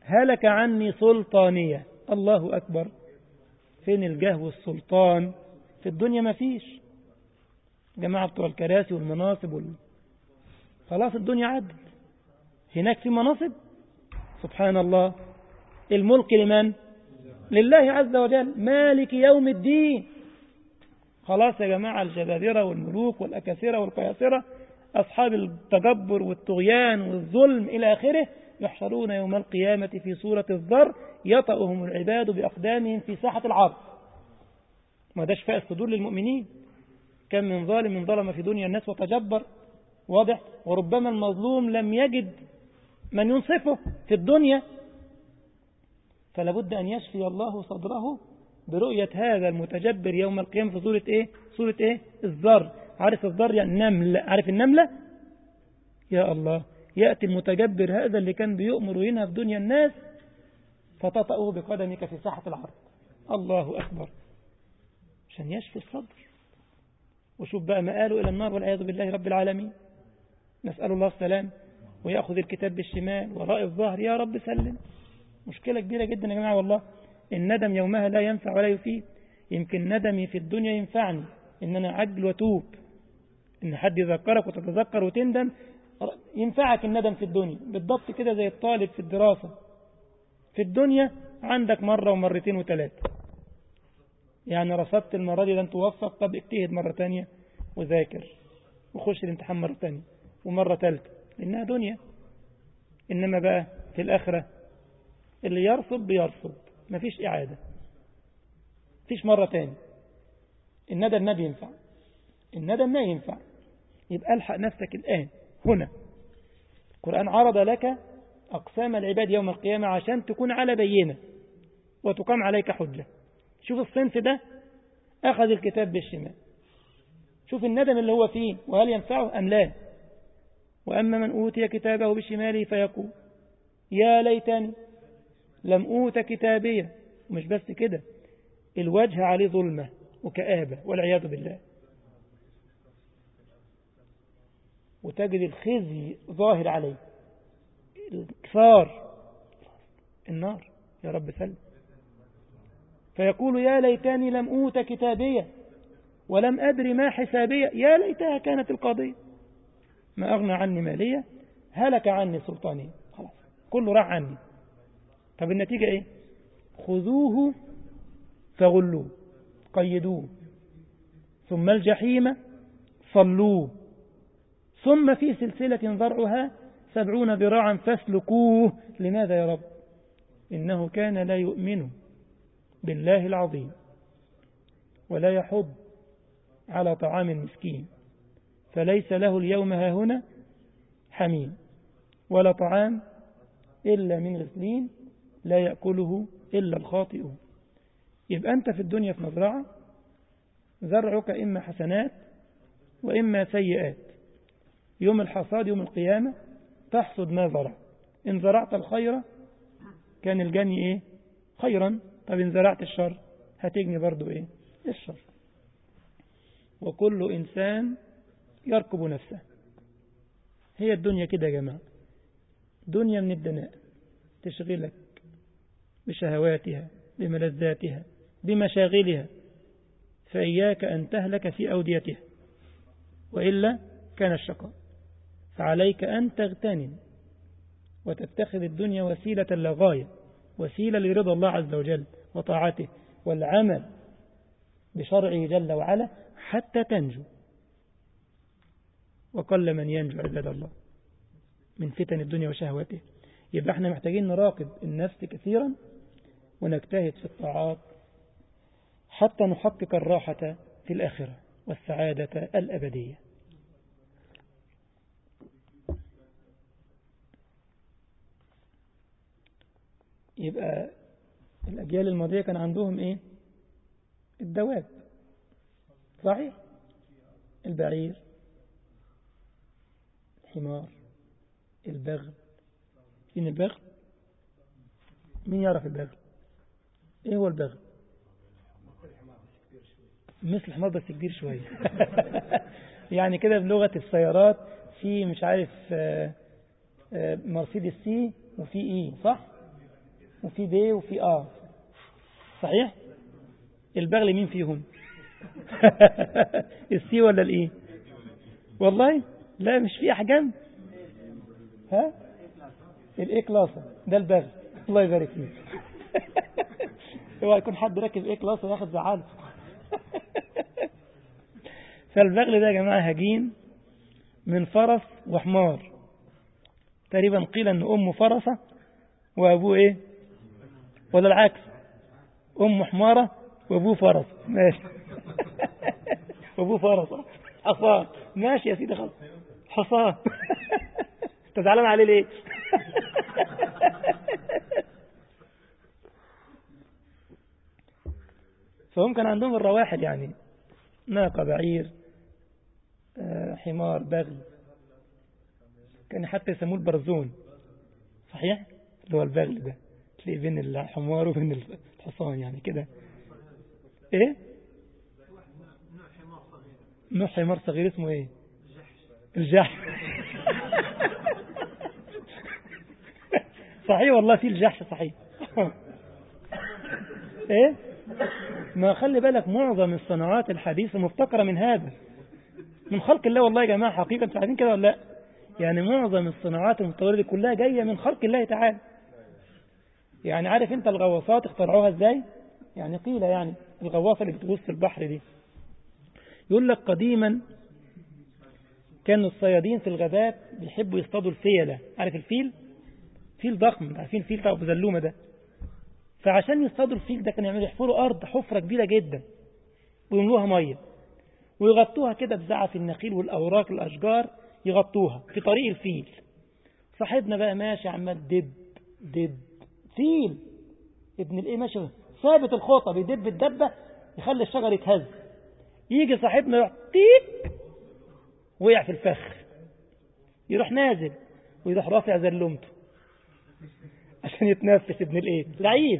هلك عني سلطانية. الله أكبر. فين الجاه والسلطان في الدنيا؟ ما فيش. جماعة بتوع الكراسي والمناصب وال... خلاص الدنيا عدت. هناك في مناصب سبحان الله. الملك لمن؟ لله عز وجل مالك يوم الدين. خلاص يا جماعة الجبابرة والملوك والأكاسرة والقياصرة أصحاب التجبر والطغيان والظلم إلى آخره يحشرون يوم القيامة في صورة الذر يطأهم العباد بأقدامهم في ساحة العرض. ما ده شفاء الصدور للمؤمنين. كم من ظالم من ظلم في دنيا الناس وتجبر واضح، وربما المظلوم لم يجد من ينصفه في الدنيا، فلابد أن يشفي الله صدره برؤية هذا المتجبر يوم القيامة في صورة إيه؟ صورة إيه؟ الذر. عارف الذر يعني النمل، عارف النملة؟ يا الله، يأتي المتجبر هذا اللي كان بيؤمر وينهى في دنيا الناس فتطأه بقدمك في ساحة العرض. الله أكبر. عشان يشفي الصدر. وشوف بقى مآله إلى النار والعياذ بالله رب العالمين. نسأل الله السلام. ويأخذ الكتاب بالشمال وراء الظهر. يا رب سلم. مشكلة كبيرة جدا يا جماعة والله. الندم يومها لا ينفع ولا يفيد. يمكن ندمي في الدنيا ينفعني إن أنا عجل وتوب، إن حد يذكرك وتتذكر وتندم، ينفعك الندم في الدنيا بالضبط كده زي الطالب في الدراسة. في الدنيا عندك مرة ومرتين وثلاثة، يعني رصدت المرة دي لن توفق، طب اجتهد مرة تانية وذاكر وخش الامتحان مرة تانية ومرة ثالثة، لأنها دنيا. إنما بقى في الآخرة اللي يرصد بيرصد، مفيش إعادة، مفيش مرة تاني. الندم ما بينفع، الندم ما ينفع. يبقى الحق نفسك الآن هنا. القرآن عرض لك أقسام العباد يوم القيامة عشان تكون على بينة وتقام عليك حجة. شوف الصنف ده أخذ الكتاب بالشمال، شوف الندم اللي هو فيه وهل ينفعه أم لا. وأما من أوتي كتابه بشماله فيقول يا ليتني لم أوت كتابية. ومش بس كده، الوجه عليه ظلمة وكآبة والعياذ بالله، وتجد الخزي ظاهر عليه، الكفار، النار يا رب سلم. فيقول يا ليتني لم أوت كتابية ولم أدري ما حسابية، يا ليتها كانت القاضية ما أغنى عني مالية هلك عني سلطاني. خلاص كله راح عني. طب النتيجة إيه؟ خذوه فغلوه قيدوه ثم الجحيم صلوه ثم في سلسلة ذرعها سبعون ذراعا فاسلكوه. لماذا يا رب؟ إنه كان لا يؤمن بالله العظيم ولا يحض على طعام المسكين فليس له اليوم هاهنا حميم ولا طعام إلا من غسلين لا يأكله إلا الخاطئون. يبقى أنت في الدنيا في مزرعة، زرعك إما حسنات وإما سيئات. يوم الحصاد يوم القيامة تحصد ما زرع. إن زرعت الخير كان الجني إيه؟ خيرا. طب إن زرعت الشر هتجني برضو إيه؟ الشر. وكل إنسان يركب نفسه. هي الدنيا كده يا جماعة، دنيا من الدناء تشغلك بشهواتها بملذاتها بمشاغلها، فإياك أن تهلك في أوديتها وإلا كان الشقاء. فعليك أن تغتنم وتتخذ الدنيا وسيلة لا غاية، وسيلة لرضا الله عز وجل وطاعته والعمل بشرعه جل وعلا حتى تنجو. وقل من ينجو عباد الله من فتن الدنيا وشهواته. يبقى احنا محتاجين نراقب النفس كثيرا ونجتهد في الطاعات حتى نحقق الراحة في الآخرة والسعادة الأبدية. يبقى الأجيال الماضية كان عندهم إيه؟ الدواب، صحيح؟ البعير، الحمار، البغل. فين البغل؟ مين يعرف البغل؟ إيه هو البغل؟ مثل الحمار بس كبير شوية. يعني كده بلغة السيارات في مش عارف مرسيدس سي وفي إيه، صح؟ وفي ب وفي آ، صحيح؟ البغل مين فيهم؟ السي ولا الإيه؟ والله لا مش في أحجام. ها؟ الإيه كلاسة ده البغل. الله يبارك فيك. هو يكون حد راكب إيه كلاسة ياخد زعاله. فالبغل ده يا جماعة هجين من فرس وحمار. تقريبا قيل أن أمه فرسة وأبوه إيه؟ ولا العكس، أمه حمارة وأبوه فرس. ماشي. وأبوه فرسة حصان. ماشي يا سيدي خلاص، حصان. أنت زعلان عليه ليه؟ فهم كان عندهم الرواحل، يعني ناقة، بعير، حمار، بغل، كان حتى يسموه البرزون. صحيح؟ اللي هو البغل ده تلاقي بين الحمار وبين الحصان يعني كده. ايه؟ نوع حمار صغير اسمه ايه؟ الجحش. صحيح والله في الجحش صحيح. ايه؟ ما خلي بالك معظم الصناعات الحديثة مفتقرة من هذا، من خلق الله. والله يا جماعة حقيقة انتوا عارفين كده ولا لا؟ يعني معظم الصناعات المتطورة دي كلها جاية من خلق الله تعالى. يعني عارف انت الغواصات اخترعوها ازاي؟ يعني قيل يعني الغواصة اللي بتغوص في البحر دي، يقول لك قديما كانوا الصيادين في الغابات بيحبوا يصطادوا الفيلة. عارف الفيل؟ فيل ضخم، عارفين الفيل بتاع ابو زلومة ده. فعشان يصطادوا الفيل ده كانوا يعملوا يحفروا أرض حفرة كبيرة جدا ويملوها مية ويغطوها كده بزعف النخيل والأوراق الأشجار، يغطوها في طريق الفيل. صاحبنا بقى ماشي عمال دب دب، فيل ابن الايه ماشي ثابت الخطة، بيدب الدبة يخلي الشجر يتهز. يجي صاحبنا يروح تيك وقع في الفخ، يروح نازل ويروح رافع زلمته عشان يتنفس ابن الايه لعيب.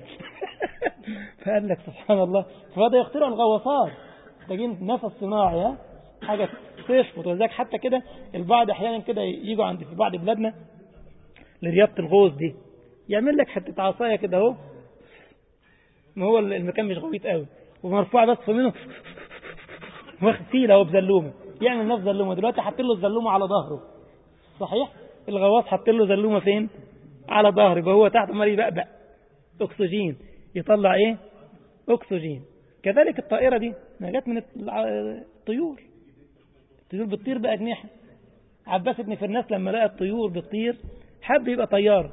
فقال لك سبحان الله، فبدأ يخترعوا الغواصات محتاجين نفس صناعي، ها حاجة تشفط. وذلك حتى كده البعض احيانا كده يجوا عند في بعض بلادنا لرياضة الغوص دي، يعمل لك حتة عصاية كده اهو، ما هو المكان مش غويط قوي ومرفوع بس فمنه واخد فيل اهو بزلومه، يعمل نفس زلومه. دلوقتي حاطين له الزلومه على ظهره. صحيح؟ الغواص حاطين له زلومه فين؟ على ظهره، يبقى هو تحت عمال يبقبق اكسجين، يطلع ايه؟ اكسجين. كذلك الطائره دي ما جت من الطيور، الطيور بتطير باجنحه. عباس بن فرناس لما لقى الطيور بتطير حب يبقى طيار،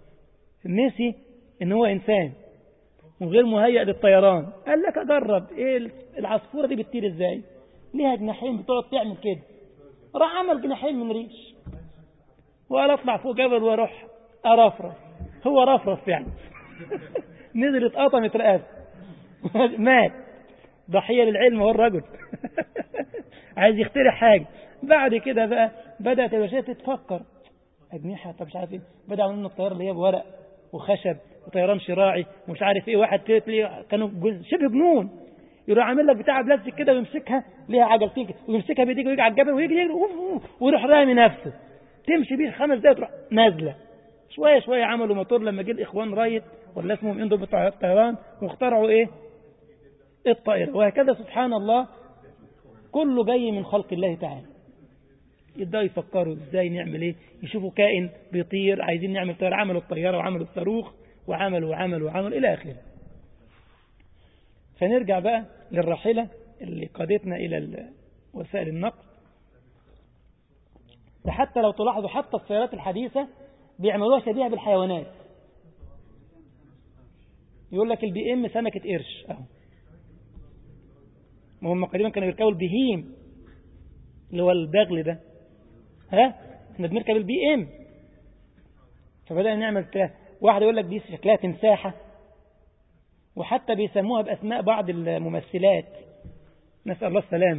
نسي ان هو انسان وغير مهيئ للطيران. قال لك اجرب ايه العصفوره دي بتطير ازاي، ليها جناحين بتقعد تعمل كده. راح عمل جناحين من ريش وقال اطلع فوق جبل واروح ارفرف. هو رفرف يعني. نزلت قطمت رقبته مات. ضحيه للعلم هو الرجل. عايز يخترع حاجه. بعد كده بقى بدات البشريه تتفكر اجنحه، طب مش عارف ايه، بدأ يعملوا لنا الطياره اللي هي بورق وخشب وطيران شراعي ومش عارف ايه. واحد كانوا شبه جنون يروح عامل لك بتاع بلاستيك كده ويمسكها ليها عجلتين ويمسكها بايديه ويجي على الجبل ويجري يجري ويروح رامي نفسه، تمشي بيه خمس دقايق تروح نازله. شويه شويه عملوا موتور لما جه الاخوان رايت ولا اسمهم اندو بتاع الطيران واخترعوا ايه؟ الطائره. وهكذا سبحان الله كله جاي من خلق الله تعالى. يبدأوا يفكروا ازاي نعمل ايه، يشوفوا كائن بيطير عايزين نعمل طيارة، عملوا الطيارة وعملوا الصاروخ وعملوا وعملوا وعملوا إلى آخره. فنرجع بقى للراحلة اللي قادتنا إلى وسائل النقل. حتى لو تلاحظوا حتى السيارات الحديثة بيعملوها شبيهة بالحيوانات. يقول لك البي ام سمكة قرش اهو، ما هم قديما كانوا يركبوا البهيم اللي هو البغل ده، ها احنا بنركب البي ام. فبدأنا نعمل تلاف. واحد يقول لك دي شكلها تمساحة، وحتى بيسموها بأسماء بعض الممثلات، نسأل الله السلامة.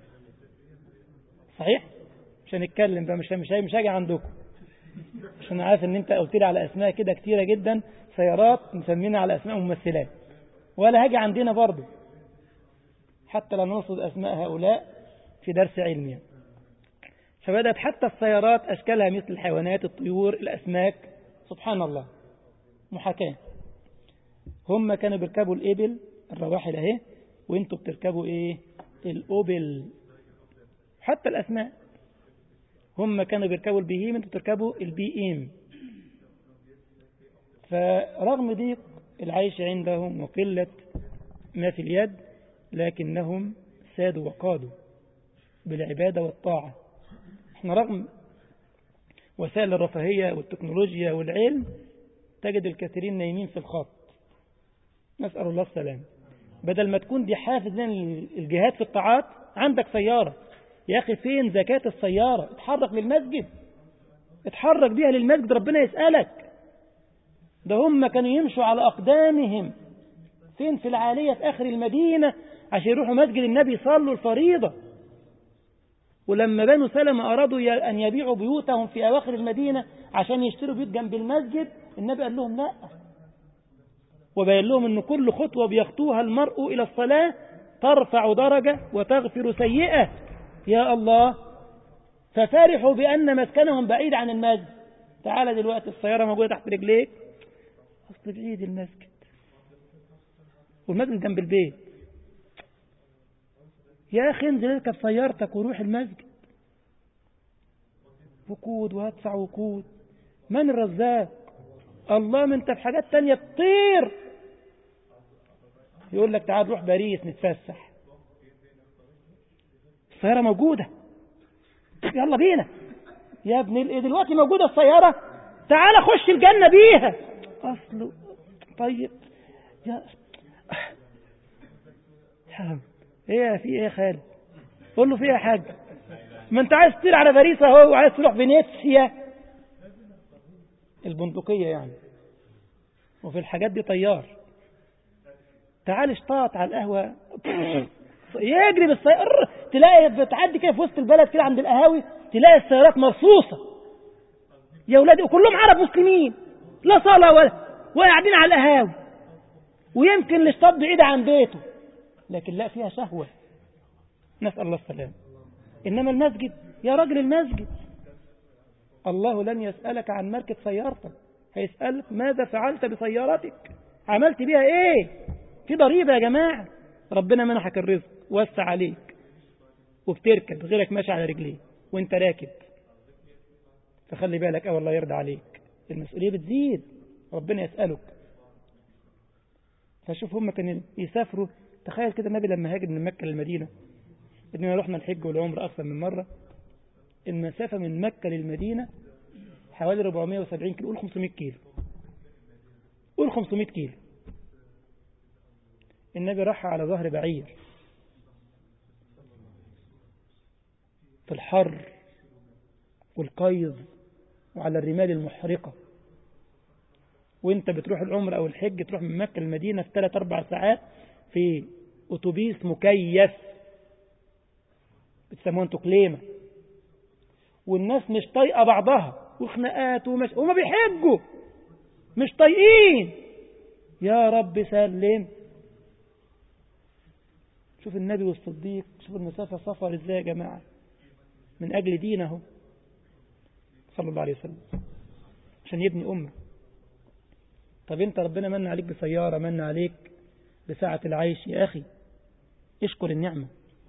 صحيح؟ مش هنتكلم بقى، مش مش مش هاجي عندكم عشان عارف ان انت قلت لي على اسماء كده كتيرة جدا سيارات مسمينها على اسماء ممثلات، ولا هاجي عندنا برضو حتى لا نرصد اسماء هؤلاء في درس علمي. فبدأت حتى السيارات أشكالها مثل الحيوانات، الطيور، الأسماك. سبحان الله، محاكاة. هم كانوا بيركبوا الإبل الرواحل اهي، وانتوا بتركبوا ايه؟ الأوبل. حتى الأسماء، هم كانوا بيركبوا البهيم، انتوا بتركبوا البي ام. فرغم ضيق العيش عندهم وقلة ما في اليد، لكنهم سادوا وقادوا بالعبادة والطاعة. احنا رغم وسائل الرفاهية والتكنولوجيا والعلم تجد الكثيرين نايمين في الخط، نسأل الله السلام. بدل ما تكون دي حافز لنا الجهاد في الطاعات، عندك سيارة يا أخي، فين زكاة السيارة؟ اتحرك للمسجد، اتحرك بيها للمسجد، ربنا يسألك. ده هم كانوا يمشوا على أقدامهم فين؟ في العالية في آخر المدينة عشان يروحوا مسجد النبي يصلوا الفريضة. ولما بنو سلمة أرادوا أن يبيعوا بيوتهم في أواخر المدينة عشان يشتروا بيوت جنب المسجد، النبي قال لهم لا، وبين لهم أن كل خطوة بيخطوها المرء إلى الصلاة ترفع درجة وتغفر سيئة. يا الله، ففرحوا بأن مسكنهم بعيد عن المسجد. تعال دلوقتي السيارة موجودة تحت رجليك، أصل بعيد المسجد والمسجد جنب البيت. يا أخي انزل اركب سيارتك وروح المسجد. وقود وهدفع وقود. من الرزاق؟ الله. من انت في حاجات تانية تطير. يقول لك تعال نروح باريس نتفسح، السيارة موجودة، يلا بينا يا ابن الايه، دلوقتي موجودة السيارة، تعال خش الجنة بيها. أصله طيب يا ايه في ايه يا خالد؟ قول له فيها حاجة. ما انت عايز تطير على باريس اهو، وعايز تروح فينيسيا البندقية يعني، وفي الحاجات دي طيار. تعال اشطاط على القهوة، يجري بالسيارة، تلاقي بتعدي كده في وسط البلد كده عند القهاوي، تلاقي السيارات مرصوصة يا ولادي، وكلهم عرب مسلمين، لا صلاة ولا، وقاعدين على القهاوي، ويمكن الاشطاط بعيدة عن بيته، لكن لا فيها شهوة، نسأل الله السلام. إنما المسجد يا راجل، المسجد الله لن يسألك عن ماركة سيارتك، هيسألك ماذا فعلت بسيارتك، عملت بيها ايه. في ضريبة يا جماعة، ربنا منحك الرزق وسع عليك، وبتركب غيرك ماشي على رجليه وانت راكب، فخلي بالك اه والله يرضى عليك، المسؤولية بتزيد، ربنا يسألك. فشوف هم كانوا يسافروا، تخيل كده النبي لما هاجر من مكة للمدينة، إننا رحنا الحج والعمر أكثر من مرة، المسافة من مكة للمدينة حوالي أربعمائة وسبعين كيلو، قول خمسمائة كيلو، قول خمسمائة كيلو. النبي راح على ظهر بعير في الحر والقيظ وعلى الرمال المحرقة، وانت بتروح العمر أو الحج تروح من مكة للمدينة في ثلاث أربع ساعات في أتوبيس مكيف بتسموه انتوا كليمة، والناس مش طايقة بعضها وخناقات ومش، وما بيحجوا مش طايقين. يا رب سلم. شوف النبي والصديق، شوف المسافة سفر ازاي يا جماعة من أجل دينه صلى الله عليه وسلم عشان يبني أمة. طب انت ربنا من عليك بسيارة، من عليك بساعة العيش، يا أخي اشكر النعمة،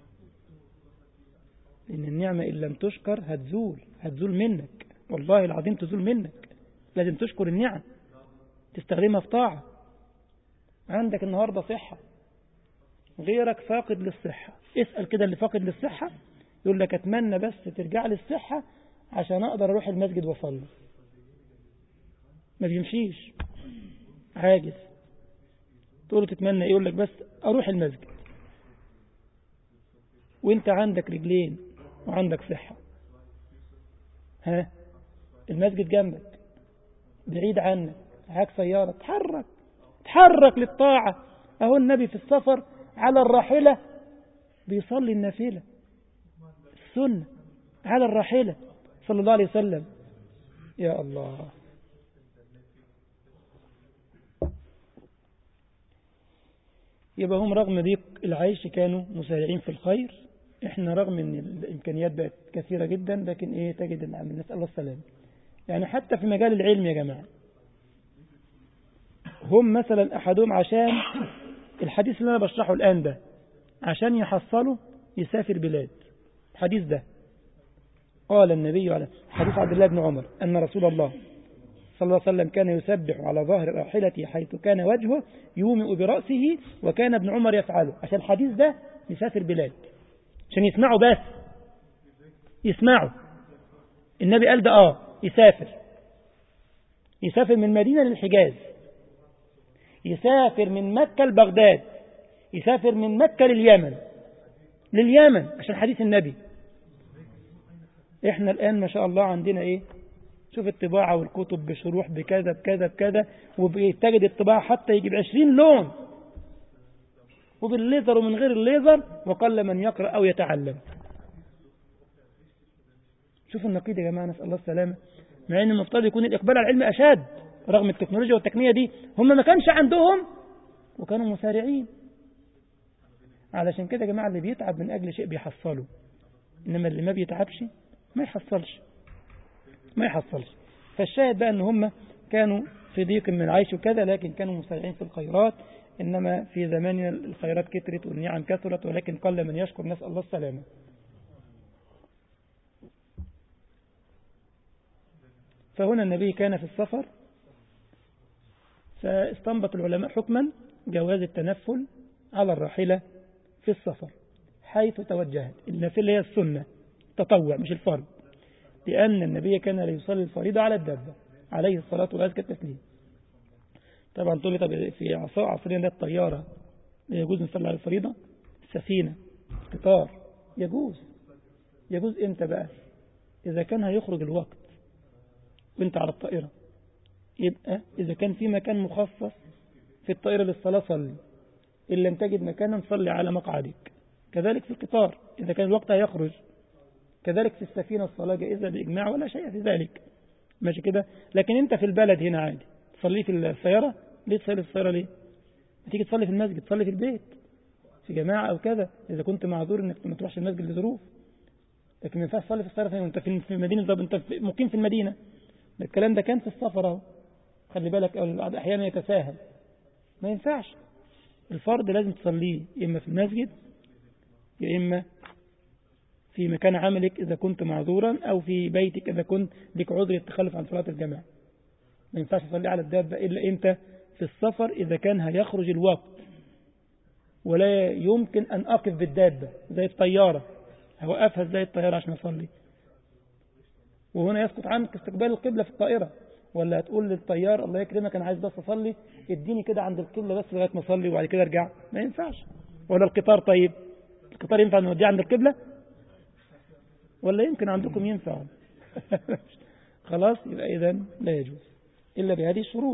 لأن النعمة إن لم تشكر هتزول، هتزول منك والله العظيم، تزول منك. لازم تشكر النعم، تستخدمها في طاعة. عندك النهاردة صحة، غيرك فاقد للصحة، اسأل كده اللي فاقد للصحة يقول لك أتمنى بس ترجع لي الصحة عشان أقدر أروح المسجد وأصلي. ما بيمشيش، عاجز. تقول له تتمنى يقول لك بس أروح المسجد، وانت عندك رجلين وعندك صحة. ها، المسجد جنبك بعيد عنك، معاك سيارة، تحرك تحرك للطاعة. اهو النبي في السفر على الراحلة بيصلي النافلة السنة على الراحلة صلى الله عليه وسلم. يا الله. يبقى هم رغم ضيق العيش كانوا مسارعين في الخير. احنا رغم ان الامكانيات بقت كثيرة جدا، لكن ايه تجد العمل، نسأل الله السلام. يعني حتى في مجال العلم يا جماعة، هم مثلا أحدهم عشان الحديث اللي أنا بشرحه الآن ده عشان يحصله يسافر بلاد. الحديث ده قال النبي عليه حديث عبد الله بن عمر أن رسول الله صلى الله عليه وسلم كان يسبح على ظهر راحلته حيث كان وجهه يومئ برأسه وكان ابن عمر يفعله. عشان الحديث ده يسافر بلاد عشان يسمعوا، بس يسمعوا النبي قال ده آه يسافر يسافر من مدينة للحجاز، يسافر من مكة لبغداد، يسافر من مكة لليمن لليمن عشان حديث النبي. احنا الآن ما شاء الله عندنا ايه، شوف الطباعة والكتب بشروح بكذا بكذا بكذا، وبتجد الطباعة حتى يجيب عشرين لون وبالليزر ومن غير الليزر، وقل من يقرأ أو يتعلم. شوفوا النقيض يا جماعة، نسأل الله السلامة. مع ان المفترض يكون الإقبال على العلم أشد رغم التكنولوجيا والتقنية دي، هم ما كانش عندهم وكانوا مسارعين. علشان كده يا جماعة اللي بيتعب من أجل شيء بيحصله، إنما اللي ما بيتعبش ما يحصلش ما يحصلش. فالشاهد بقى أن هم كانوا في ضيق من العيش وكذا، لكن كانوا مسارعين في الخيرات. إنما في زماننا الخيرات كترت والنعم كثرت، ولكن قل من يشكر، نسأل الله السلامة. فهنا النبي كان في السفر، فاستنبط العلماء حكما جواز التنفل على الراحلة في السفر حيث توجهت. النافلة هي السنة، تطوع مش الفرض، لأن النبي كان لا يصلي الفريضة على الدابة عليه الصلاة وأزكى التسليم. طبعا تقول لي طب في عصرنا ده الطيارة يجوز نصلي على الفريضة؟ السفينة، قطار، يجوز. يجوز امتى بقى؟ إذا كان هيخرج الوقت وانت على الطائرة، يبقى إذا كان في مكان مخصص في الطائرة للصلاة صلي، إن لم تجد مكانا صلي على مقعدك. كذلك في القطار إذا كان الوقت هيخرج، كذلك في السفينة الصلاة جائزة بإجماع ولا شيء في ذلك، ماشي كده. لكن انت في البلد هنا عادي تصلي في السيارة، ليه تصلي في السيارة؟ ليه تيجي تصلي في المسجد، تصلي في البيت في جماعة أو كذا، إذا كنت معذور إنك ما تروحش المسجد لظروف. لكن ما ينفعش تصلي في السيارة وانت في المدينة، طب انت مقيم في المدينة. الكلام ده كان في السفر اهو، خلي بالك البعض أحيانا يتساهل، ما ينفعش. الفرض لازم تصليه إما في المسجد يا إما في مكان عملك إذا كنت معذورا، أو في بيتك إذا كنت لك عذر التخلف عن صلاة الجماعة. ما ينفعش تصلي على الدابة إلا أنت في السفر إذا كان هيخرج الوقت ولا يمكن أن أقف بالدابة زي الطيارة، هوقفها زي الطيارة عشان أصلي، وهنا يسقط عنك استقبال القبلة في الطائرة. ولا هتقول للطيار الله يكرمك أنا عايز بس أصلي، اديني كده عند القبلة بس لغاية ما أصلي وبعد كده أرجع، ما ينفعش. ولا القطار، طيب القطار ينفع نوديه عند القبلة؟ ولا يمكن عندكم ينفع؟ خلاص، يبقى إذن لا يجوز إلا بهذه الشروط.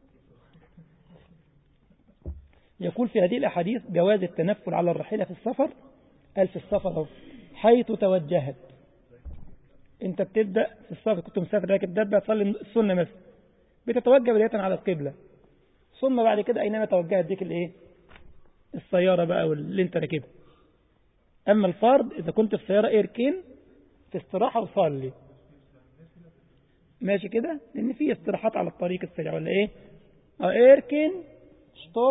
يقول في هذه الأحاديث جواز التنفل على الراحلة في السفر. قال في السفر حيث توجهت. انت بتبدأ في السفر، كنت مسافر راكب دابة تصلي السنة مثلا، بتتوجه بداية على القبلة، ثم بعد كده أينما توجهت ديك الايه السيارة بقى واللي انت راكبها. أما الفرض إذا كنت في سيارة اركن في استراحة وصلي، ماشي كده، لأن في استراحات على الطريق السريع ولا ايه، اه اركن ستوب،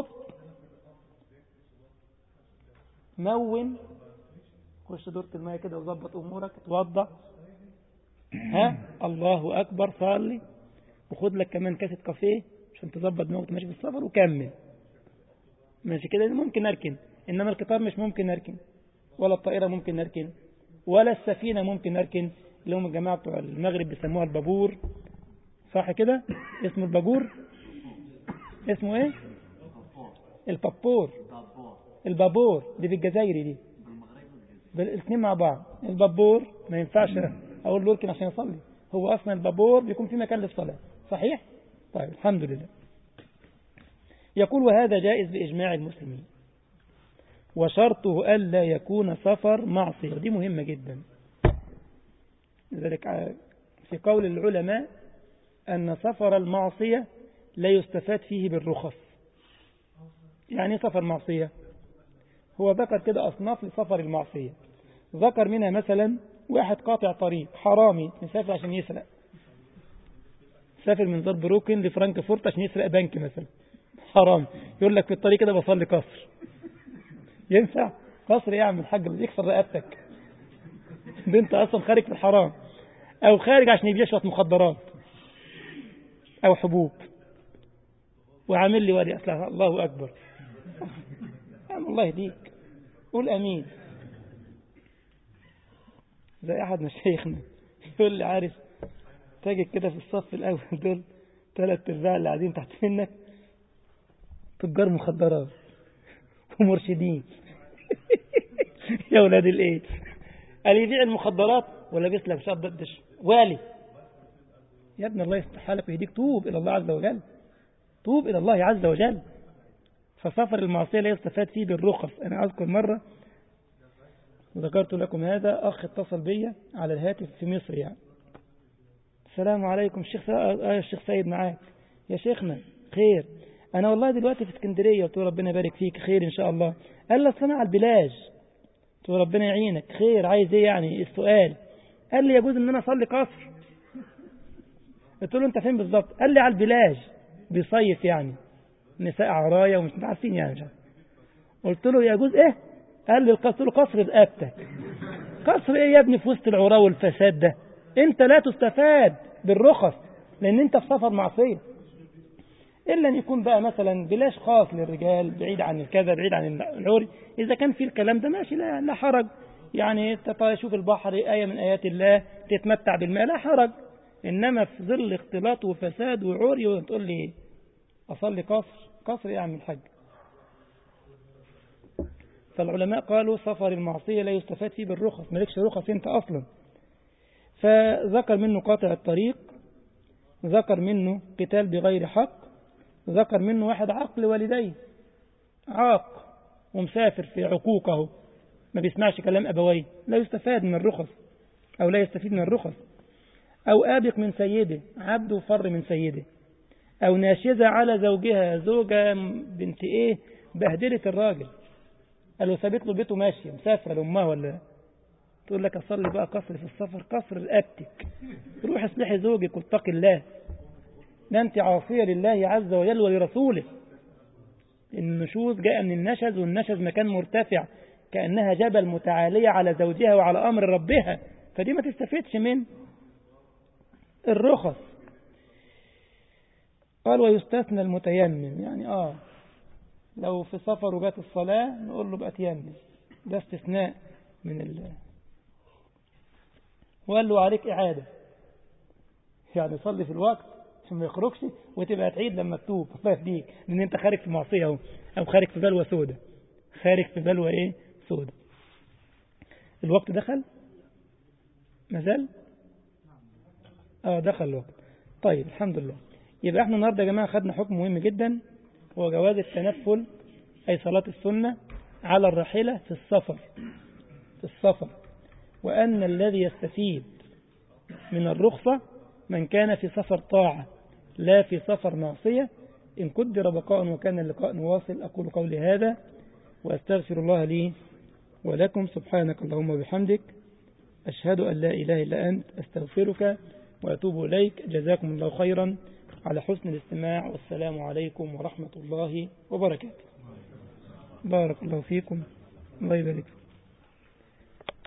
مون، خش دورة الماء كده وظبط أمورك، توضع، ها الله أكبر، صلي، وخد لك كمان كاسة كافيه عشان تظبط دماغك ماشي في السفر، وكمل ماشي كده. ممكن أركن، إنما القطار مش ممكن أركن، ولا الطائرة ممكن أركن، ولا السفينة ممكن أركن، اللي هم الجماعة بتوع المغرب بيسموها البابور، صح كده؟ اسمه البابور، اسمه ايه؟ البابور، البابور دي بالجزائري دي، بالاثنين مع بعض. البابور ما ينفعش أقول له اركن عشان يصلي، هو أصلا البابور بيكون في مكان للصلاة، صحيح؟ طيب الحمد لله. يقول وهذا جائز بإجماع المسلمين، وشرطه ألا يكون سفر معصية، دي مهمة جدا. لذلك في قول العلماء أن سفر المعصية لا يستفاد فيه بالرخص. يعني سفر معصية، هو ذكر كده أصناف لسفر المعصية، ذكر منها مثلا واحد قاطع طريق، حرامي مسافر عشان يسرق، سافر من زربروكن لفرانكفورت عشان يسرق بنك مثلا، حرام. يقول لك في الطريق كده بصلي قصر. ينفع قصر يا عم الحاج؟ يكسر رقبتك. ده انت اصلا خارج في الحرام، او خارج عشان يبيع شويه مخدرات او حبوب وعامل لي ولي اصلا. الله اكبر. الله يهديك، قول امين. زي احد مشايخنا يقول لي عارف تاجد كده في الصف الاول دول ثلاث ارباع اللي قاعدين تحت منك تجار مخدرات ومرشدين. يا ولاد الايه، قال يبيع المخدرات ولا بيسلك شاب ضدش والي. يا ابن الله يفتح حالك ويهديك، توب الى الله عز وجل، توب الى الله عز وجل. فسفر المعصيه لا يستفاد فيه بالرخص. انا اذكر مره وذكرت لكم هذا، اخ اتصل بي على الهاتف في مصر يعني، السلام عليكم الشيخ آه الشيخ سيد معاك. يا شيخنا خير، انا والله دلوقتي في اسكندريه. قلت له ربنا يبارك فيك، خير ان شاء الله. قال لي اصل انا على البلاج. قلت له ربنا يعينك، خير عايز ايه يعني السؤال؟ قال لي يجوز ان انا اصلي قصر. قلت له انت فين بالظبط؟ قال لي على البلاج بيصيف يعني، نساء عرايا ومش عارفين يعني. قلت له يجوز ايه؟ قال لي القصر. قلت له قصر رقبتك. قصر ايه يا ابني في وسط العراة والفساد ده؟ انت لا تستفاد بالرخص لان انت في سفر معصيه، الا ان يكون بقى مثلا بلاش خاص للرجال بعيد عن الكذا بعيد عن العري. اذا كان في الكلام ده ماشي، لا, لا حرج يعني. تشوف البحر آية من آيات الله، تتمتع بالماء، لا حرج. انما في ظل اختلاط وفساد وعري وتقول لي اصلي قصر؟ قصر ايه يا عم الحاج؟ فالعلماء قالوا سفر المعصيه لا يستفاد فيه بالرخص، مالكش رخص انت اصلا. فذكر منه قاطع الطريق، ذكر منه قتال بغير حق، ذكر منه واحد عقل والديه، عاق ومسافر في عقوقه ما بيسمعش كلام أبويه، لا يستفاد من الرخص أو لا يستفيد من الرخص. أو آبق من سيده، عبد وفر من سيده. أو ناشزة على زوجها، زوجة بنت إيه بهدلت الراجل، قالوا ثابت له بيته ماشية مسافرة لأمها ولا تقول لك أصلي بقى قصر في السفر؟ قصر رقبتك، روح اصلحي زوجك واتقي الله. ده أنت عاصية لله عز وجل ولرسوله. النشوز جاء من النشز، والنشز مكان مرتفع كأنها جبل متعالية على زوجها وعلى أمر ربها، فدي ما تستفيدش من الرخص. قال ويستثنى المتيمم، يعني آه لو في سفر وجات الصلاة نقول له بقى تيمم، ده استثناء من الله. وقال له عليك إعادة، يعني صلي في الوقت عشان ما يخرجش وتبقى تعيد لما تتوب الله يهديك، لأن أنت خارج في معصية أهو، أو خارج في بلوى سودة، خارج في بلوى إيه سودة. الوقت دخل مازال؟ آه دخل الوقت. طيب الحمد لله. يبقى احنا النهارده يا جماعة خدنا حكم مهم جدا، هو جواز التنفل أي صلاة السنة على الراحلة في السفر في السفر وأن الذي يستفيد من الرخصة من كان في سفر طاعة لا في سفر معصية. إن قدر بقاء وكان اللقاء نواصل. أقول قولي هذا وأستغفر الله لي ولكم. سبحانك اللهم وبحمدك، أشهد أن لا إله إلا أنت، أستغفرك وأتوب إليك. جزاكم الله خيرا على حسن الاستماع، والسلام عليكم ورحمة الله وبركاته. بارك الله فيكم، الله يبارك.